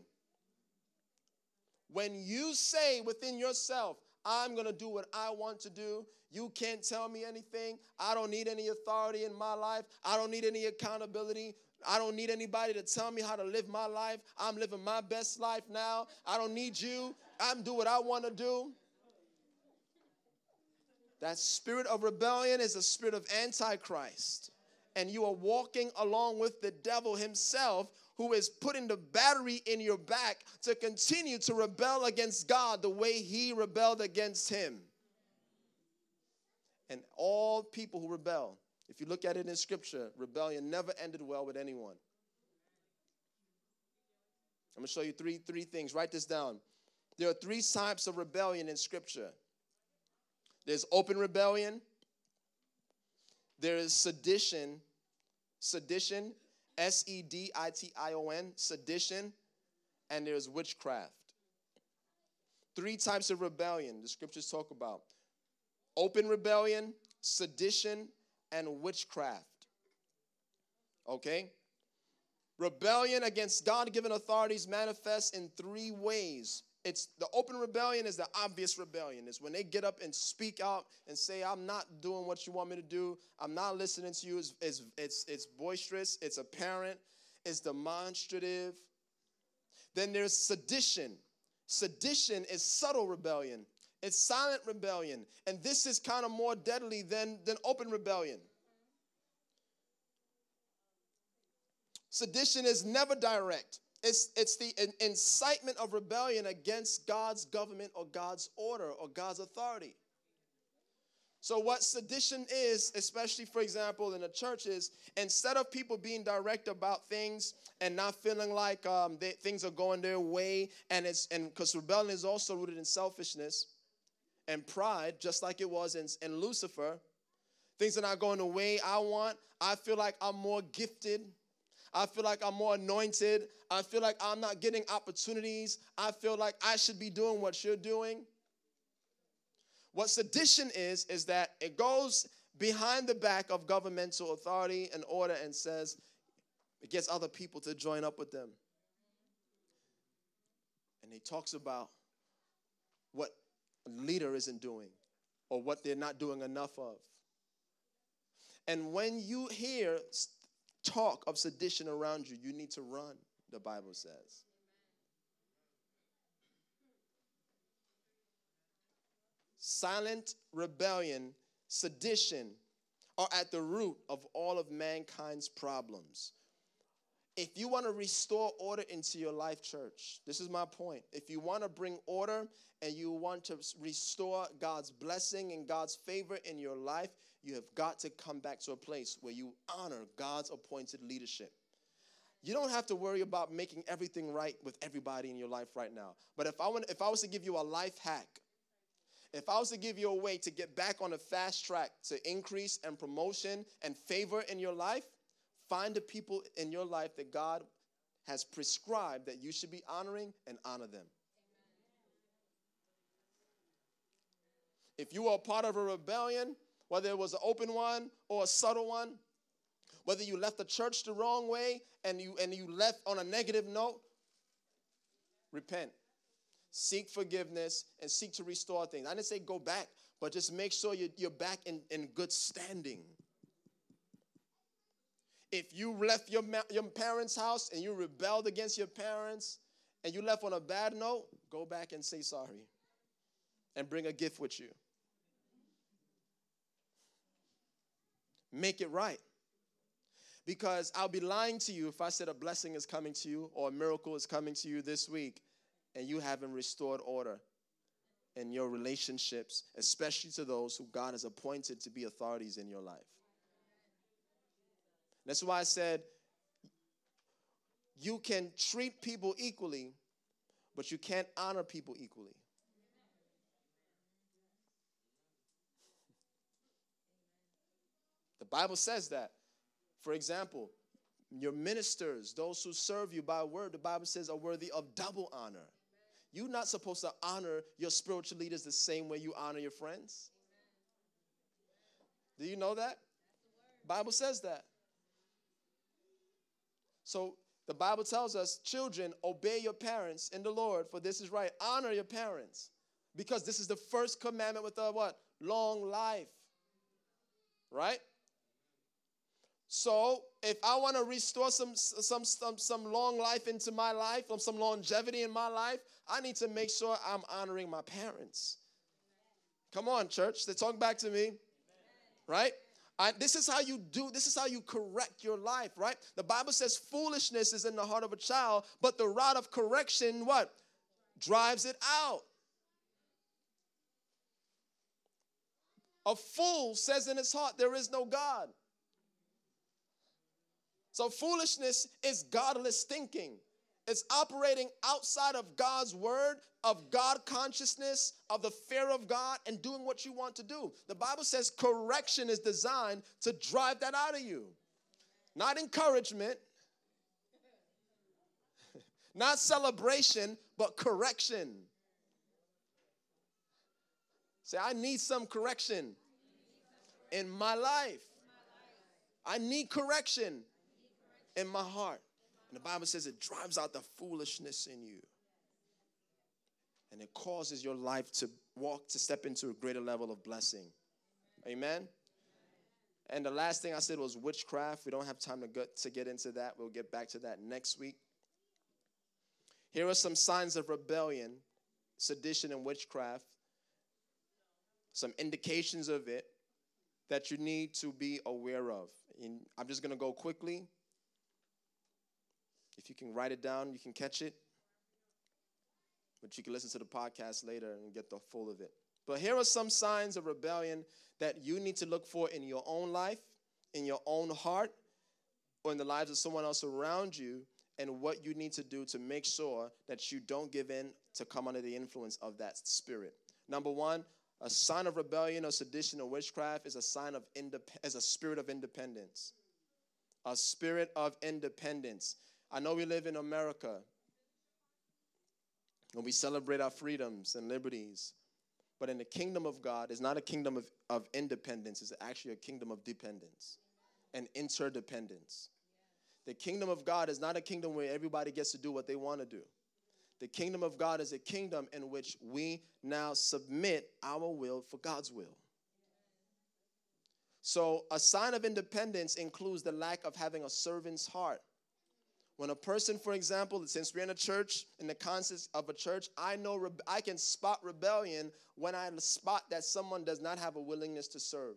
Speaker 2: When you say within yourself, I'm going to do what I want to do. You can't tell me anything. I don't need any authority in my life. I don't need any accountability. I don't need anybody to tell me how to live my life. I'm living my best life now. I don't need you. I'm doing what I want to do. That spirit of rebellion is a spirit of Antichrist. And you are walking along with the devil himself, who is putting the battery in your back to continue to rebel against God the way he rebelled against him. And all people who rebel, if you look at it in Scripture, rebellion never ended well with anyone. I'm going to show you three things. Write this down. There are 3 types of rebellion in Scripture. There's open rebellion. There is sedition, S-E-D-I-T-I-O-N, sedition, and there's witchcraft. 3 types of rebellion the Scriptures talk about. Open rebellion, sedition, and witchcraft. Okay? Rebellion against God-given authorities manifests in 3 ways. It's the open rebellion is the obvious rebellion. It's when they get up and speak out and say, I'm not doing what you want me to do. I'm not listening to you. It's boisterous. It's apparent. It's demonstrative. Then there's sedition. Sedition is subtle rebellion. It's silent rebellion. And this is kind of more deadly than open rebellion. Sedition is never direct. It's the incitement of rebellion against God's government or God's order or God's authority. So what sedition is, especially, for example, in the churches, instead of people being direct about things and not feeling like things are going their way, and because rebellion is also rooted in selfishness and pride, just like it was in Lucifer. Things are not going the way I want. I feel like I'm more gifted. I feel like I'm more anointed. I feel like I'm not getting opportunities. I feel like I should be doing what you're doing. What sedition is that it goes behind the back of governmental authority and order and says it gets other people to join up with them. And he talks about what a leader isn't doing or what they're not doing enough of. And when you hear talk of sedition around you, you need to run, the Bible says. Silent rebellion, sedition are at the root of all of mankind's problems. If you want to restore order into your life, church, this is my point. If you want to bring order and you want to restore God's blessing and God's favor in your life, you have got to come back to a place where you honor God's appointed leadership. You don't have to worry about making everything right with everybody in your life right now. But if I was to give you a life hack, if I was to give you a way to get back on a fast track to increase and promotion and favor in your life, find the people in your life that God has prescribed that you should be honoring and honor them. If you are a part of a rebellion, whether it was an open one or a subtle one, whether you left the church the wrong way and you left on a negative note, repent. Seek forgiveness and seek to restore things. I didn't say go back, but just make sure you're back in good standing. If you left your parents' house and you rebelled against your parents and you left on a bad note, go back and say sorry and bring a gift with you. Make it right. Because I'll be lying to you if I said a blessing is coming to you or a miracle is coming to you this week and you haven't restored order in your relationships, especially to those who God has appointed to be authorities in your life. That's why I said you can treat people equally, but you can't honor people equally. The Bible says that. For example, your ministers, those who serve you by word, the Bible says are worthy of double honor. You're not supposed to honor your spiritual leaders the same way you honor your friends. Do you know that? The Bible says that. So the Bible tells us, children, obey your parents in the Lord, for this is right. Honor your parents, because this is the first commandment with a what? Long life. Right? So if I want to restore some long life into my life, or some longevity in my life, I need to make sure I'm honoring my parents. Come on, church. They talk back to me. Right? This is how you do, this is how you correct your life, right? The Bible says foolishness is in the heart of a child, but the rod of correction, what? Drives it out. A fool says in his heart, there is no God. So foolishness is godless thinking. It's operating outside of God's word, of God consciousness, of the fear of God, and doing what you want to do. The Bible says correction is designed to drive that out of you. Not encouragement, not celebration, but correction. Say, I need some correction in my life. I need correction in my heart. And the Bible says it drives out the foolishness in you. And it causes your life to step into a greater level of blessing. Amen? And the last thing I said was witchcraft. We don't have time to get into that. We'll get back to that next week. Here are some signs of rebellion, sedition, and witchcraft. Some indications of it that you need to be aware of. And I'm just going to go quickly. If you can write it down, you can catch it. But you can listen to the podcast later and get the full of it. But here are some signs of rebellion that you need to look for in your own life, in your own heart, or in the lives of someone else around you, and what you need to do to make sure that you don't give in to come under the influence of that spirit. Number one, a sign of rebellion or sedition or witchcraft is a sign of is a spirit of independence. A spirit of independence. I know we live in America and we celebrate our freedoms and liberties. But in the kingdom of God, it's not a kingdom of independence. It's actually a kingdom of dependence and interdependence. The kingdom of God is not a kingdom where everybody gets to do what they want to do. The kingdom of God is a kingdom in which we now submit our will for God's will. So a sign of independence includes the lack of having a servant's heart. When a person, for example, since we're in a church, in the context of a church, I can spot rebellion when I spot that someone does not have a willingness to serve.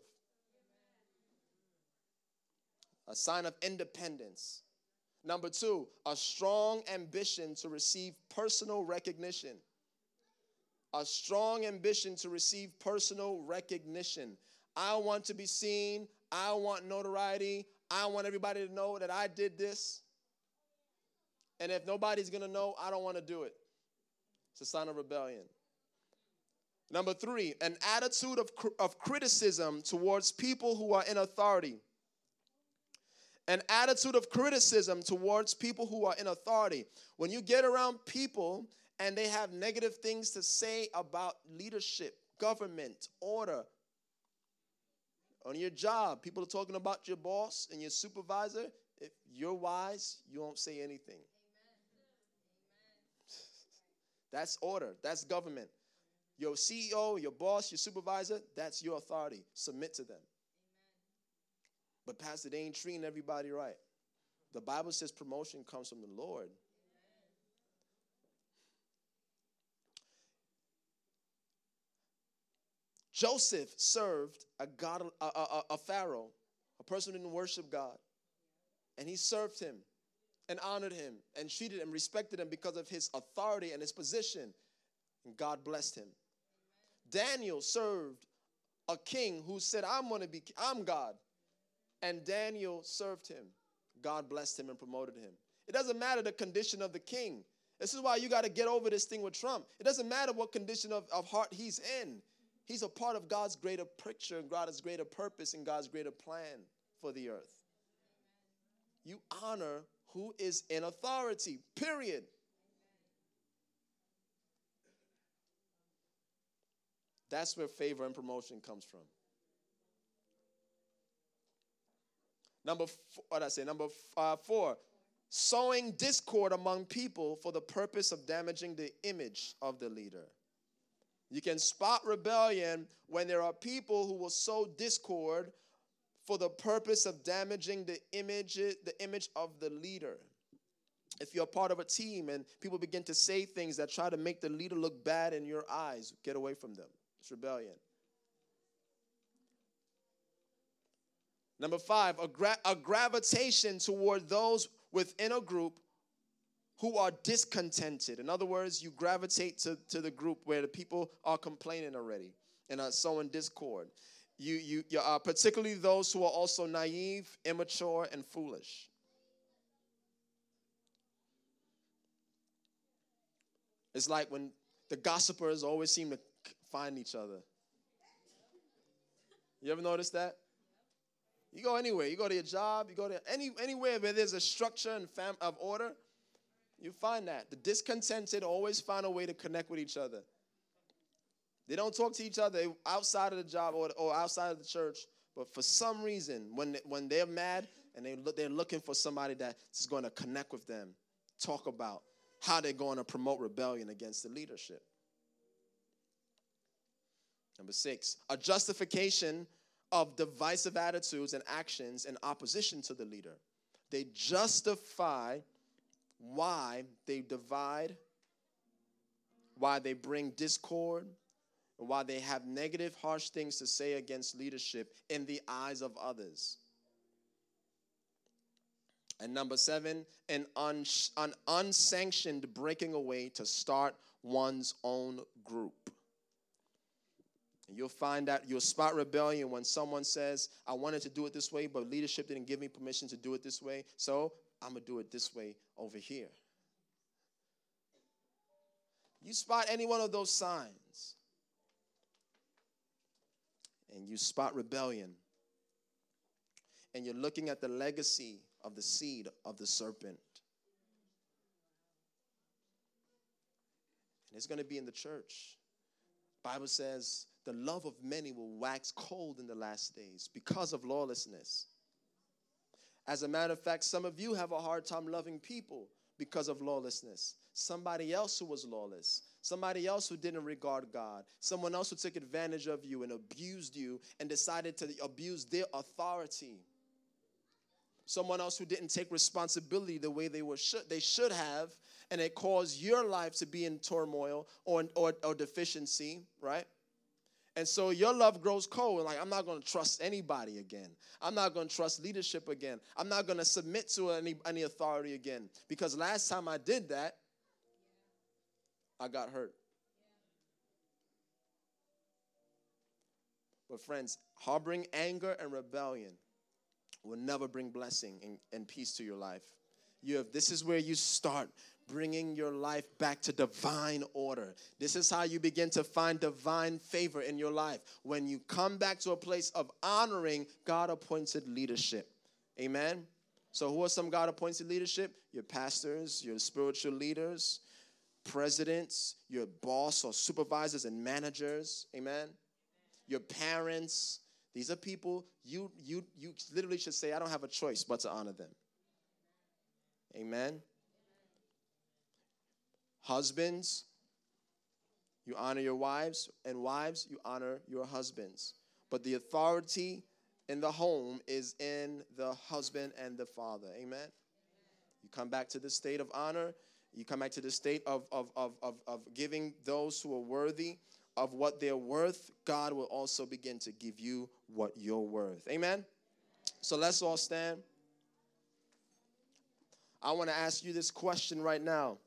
Speaker 2: A sign of independence. Number 2, a strong ambition to receive personal recognition. A strong ambition to receive personal recognition. I want to be seen. I want notoriety. I want everybody to know that I did this. And if nobody's going to know, I don't want to do it. It's a sign of rebellion. Number 3, an attitude of criticism towards people who are in authority. An attitude of criticism towards people who are in authority. When you get around people and they have negative things to say about leadership, government, order, on your job, people are talking about your boss and your supervisor. If you're wise, you won't say anything. That's order. That's government. Your CEO, your boss, your supervisor, that's your authority. Submit to them. But Pastor, they ain't treating everybody right. The Bible says promotion comes from the Lord. Joseph served a Pharaoh, a person who didn't worship God. And he served him and honored him and treated him, respected him because of his authority and his position. And God blessed him. Daniel served a king who said, I'm God. And Daniel served him. God blessed him and promoted him. It doesn't matter the condition of the king. This is why you got to get over this thing with Trump. It doesn't matter what condition of heart he's in. He's a part of God's greater picture, God's greater purpose, and God's greater plan for the earth. You honor who is in authority, period. That's where favor and promotion comes from. Number 4, sowing discord among people for the purpose of damaging the image of the leader. You can spot rebellion when there are people who will sow discord for the purpose of damaging the image of the leader. If you're part of a team and people begin to say things that try to make the leader look bad in your eyes, get away from them. It's rebellion. Number 5, a gravitation toward those within a group who are discontented. In other words, you gravitate to the group where the people are complaining already and are sowing discord. You are particularly those who are also naive, immature, and foolish. It's like when the gossipers always seem to find each other. You ever notice that? You go anywhere. You go to your job. You go to anywhere where there's a structure and of order. You find that. The discontented always find a way to connect with each other. They don't talk to each other outside of the job or outside of the church. But for some reason, when they're mad and they're looking for somebody that's going to connect with them, talk about how they're going to promote rebellion against the leadership. Number 6, a justification of divisive attitudes and actions in opposition to the leader. They justify why they divide, why they bring discord, and why they have negative, harsh things to say against leadership in the eyes of others. And number 7, an unsanctioned breaking away to start one's own group. And you'll find that you'll spot rebellion when someone says, I wanted to do it this way, but leadership didn't give me permission to do it this way, so I'm going to do it this way over here. You spot any one of those signs, and you spot rebellion, and you're looking at the legacy of the seed of the serpent. And it's going to be in the church. The Bible says the love of many will wax cold in the last days because of lawlessness. As a matter of fact, some of you have a hard time loving people because of lawlessness. Somebody else who was lawless. Somebody else who didn't regard God. Someone else who took advantage of you and abused you and decided to abuse their authority. Someone else who didn't take responsibility the way they should have, and it caused your life to be in turmoil or deficiency, right? And so your love grows cold. Like, I'm not going to trust anybody again. I'm not going to trust leadership again. I'm not going to submit to any authority again. Because last time I did that, I got hurt. But friends, harboring anger and rebellion will never bring blessing and peace to your life. This is where you start bringing your life back to divine order. This is how you begin to find divine favor in your life. When you come back to a place of honoring God-appointed leadership. Amen? So who are some God-appointed leadership? Your pastors, your spiritual leaders, presidents, your boss or supervisors and managers. Amen? Your parents. These are people you literally should say, I don't have a choice but to honor them. Amen? Husbands, you honor your wives, and wives, you honor your husbands. But the authority in the home is in the husband and the father. Amen? You come back to the state of honor. You come back to the state of giving those who are worthy of what they're worth. God will also begin to give you what you're worth. Amen? So let's all stand. I want to ask you this question right now.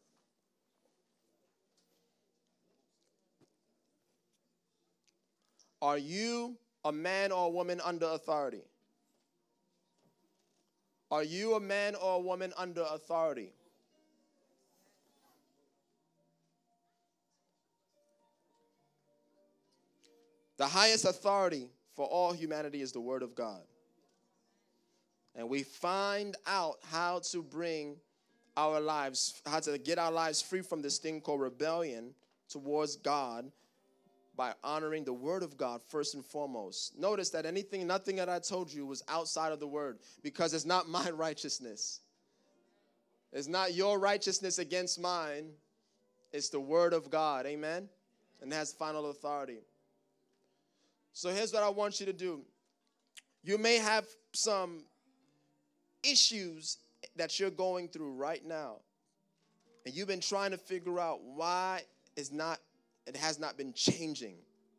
Speaker 2: Are you a man or a woman under authority? Are you a man or a woman under authority? The highest authority for all humanity is the Word of God. And we find out how to bring our lives, how to get our lives free from this thing called rebellion towards God by honoring the Word of God first and foremost. Notice that nothing that I told you was outside of the Word, because it's not my righteousness. It's not your righteousness against mine. It's the Word of God. Amen? And it has final authority. So here's what I want you to do. You may have some issues that you're going through right now. And you've been trying to figure out why it has not been changing.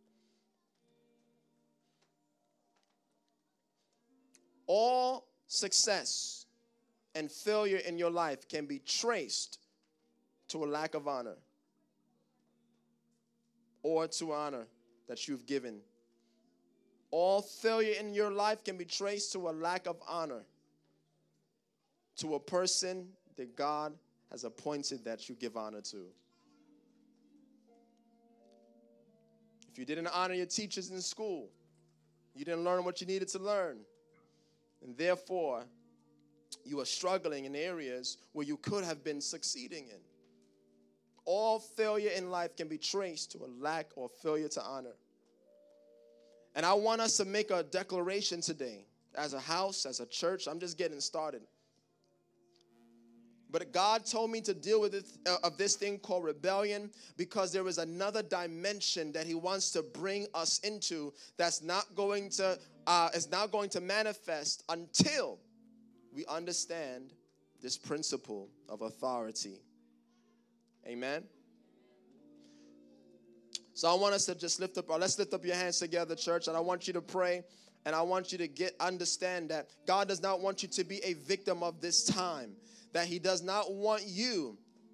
Speaker 2: All success and failure in your life can be traced to a lack of honor or to honor that you've given. All failure in your life can be traced to a lack of honor to a person that God has appointed that you give honor to. If you didn't honor your teachers in school, you didn't learn what you needed to learn, and therefore you are struggling in areas where you could have been succeeding in. All failure in life can be traced to a lack or failure to honor. And I want us to make a declaration today as a house, as a church. I'm just getting started. But God told me to deal with this thing called rebellion, because there is another dimension that He wants to bring us into that's not going to manifest until we understand this principle of authority. Amen. So I want us to just let's lift up your hands together, church, and I want you to pray, and I want you to understand that God does not want you to be a victim of this time, that He does not want you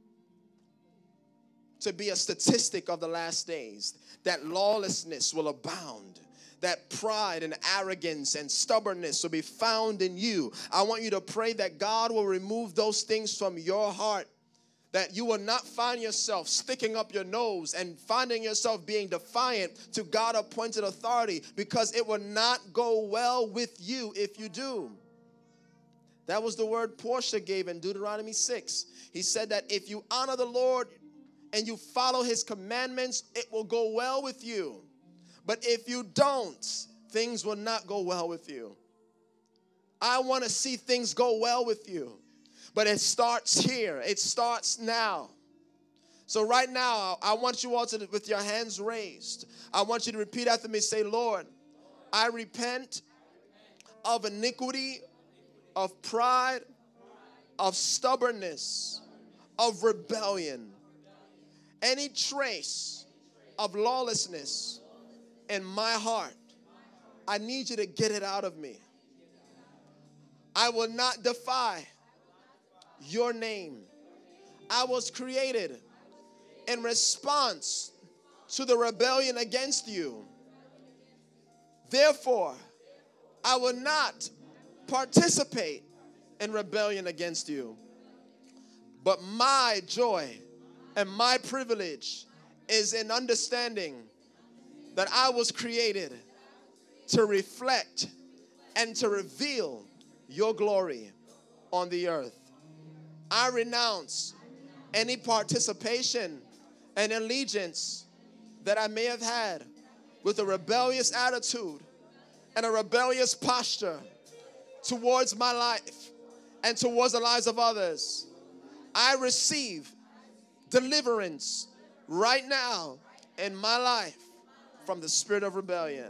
Speaker 2: to be a statistic of the last days, that lawlessness will abound, that pride and arrogance and stubbornness will be found in you. I want you to pray that God will remove those things from your heart, that you will not find yourself sticking up your nose and finding yourself being defiant to God-appointed authority, because it will not go well with you if you do. That was the word Portia gave in Deuteronomy 6. He said that if you honor the Lord and you follow his commandments, it will go well with you. But if you don't, things will not go well with you. I want to see things go well with you. But it starts here. It starts now. So right now, I want you all to, with your hands raised, I want you to repeat after me. Say, Lord, I repent of iniquity, of pride, of stubbornness, of rebellion. Any trace of lawlessness in my heart, I need you to get it out of me. I will not defy your name. I was created in response to the rebellion against you. Therefore, I will not participate in rebellion against you. But my joy and my privilege is in understanding that I was created to reflect and to reveal your glory on the earth. I renounce any participation and allegiance that I may have had with a rebellious attitude and a rebellious posture towards my life and towards the lives of others. I receive deliverance right now in my life from the spirit of rebellion.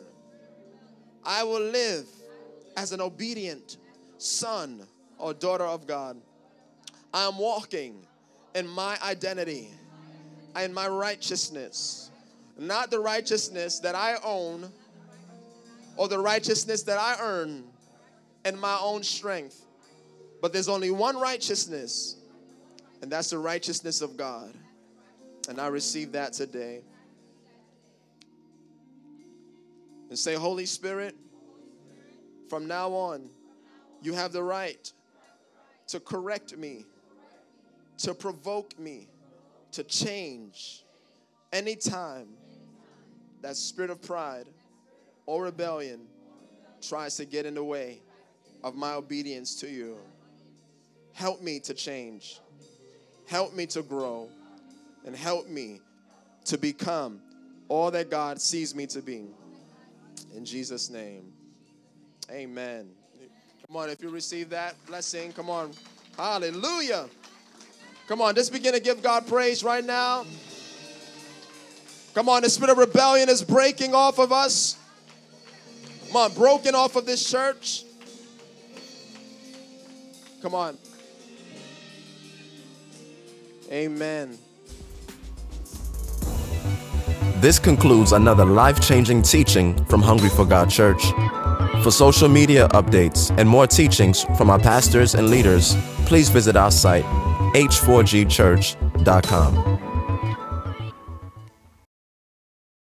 Speaker 2: I will live as an obedient son or daughter of God. I am walking in my identity and my righteousness, not the righteousness that I own or the righteousness that I earn in my own strength, but there's only one righteousness, and that's the righteousness of God. And I receive that today. And say, Holy Spirit, from now on, you have the right to correct me, to provoke me, to change anytime that spirit of pride or rebellion tries to get in the way of my obedience to you. Help me to change. Help me to grow. And help me to become all that God sees me to be. In Jesus' name, amen. Come on, if you receive that blessing, come on. Hallelujah. Come on, just begin to give God praise right now. Come on, the spirit of rebellion is breaking off of us. Come on, broken off of this church. Come on. Amen.
Speaker 3: This concludes another life-changing teaching from Hungry for God Church. For social media updates and more teachings from our pastors and leaders, please visit our site, h4gchurch.com.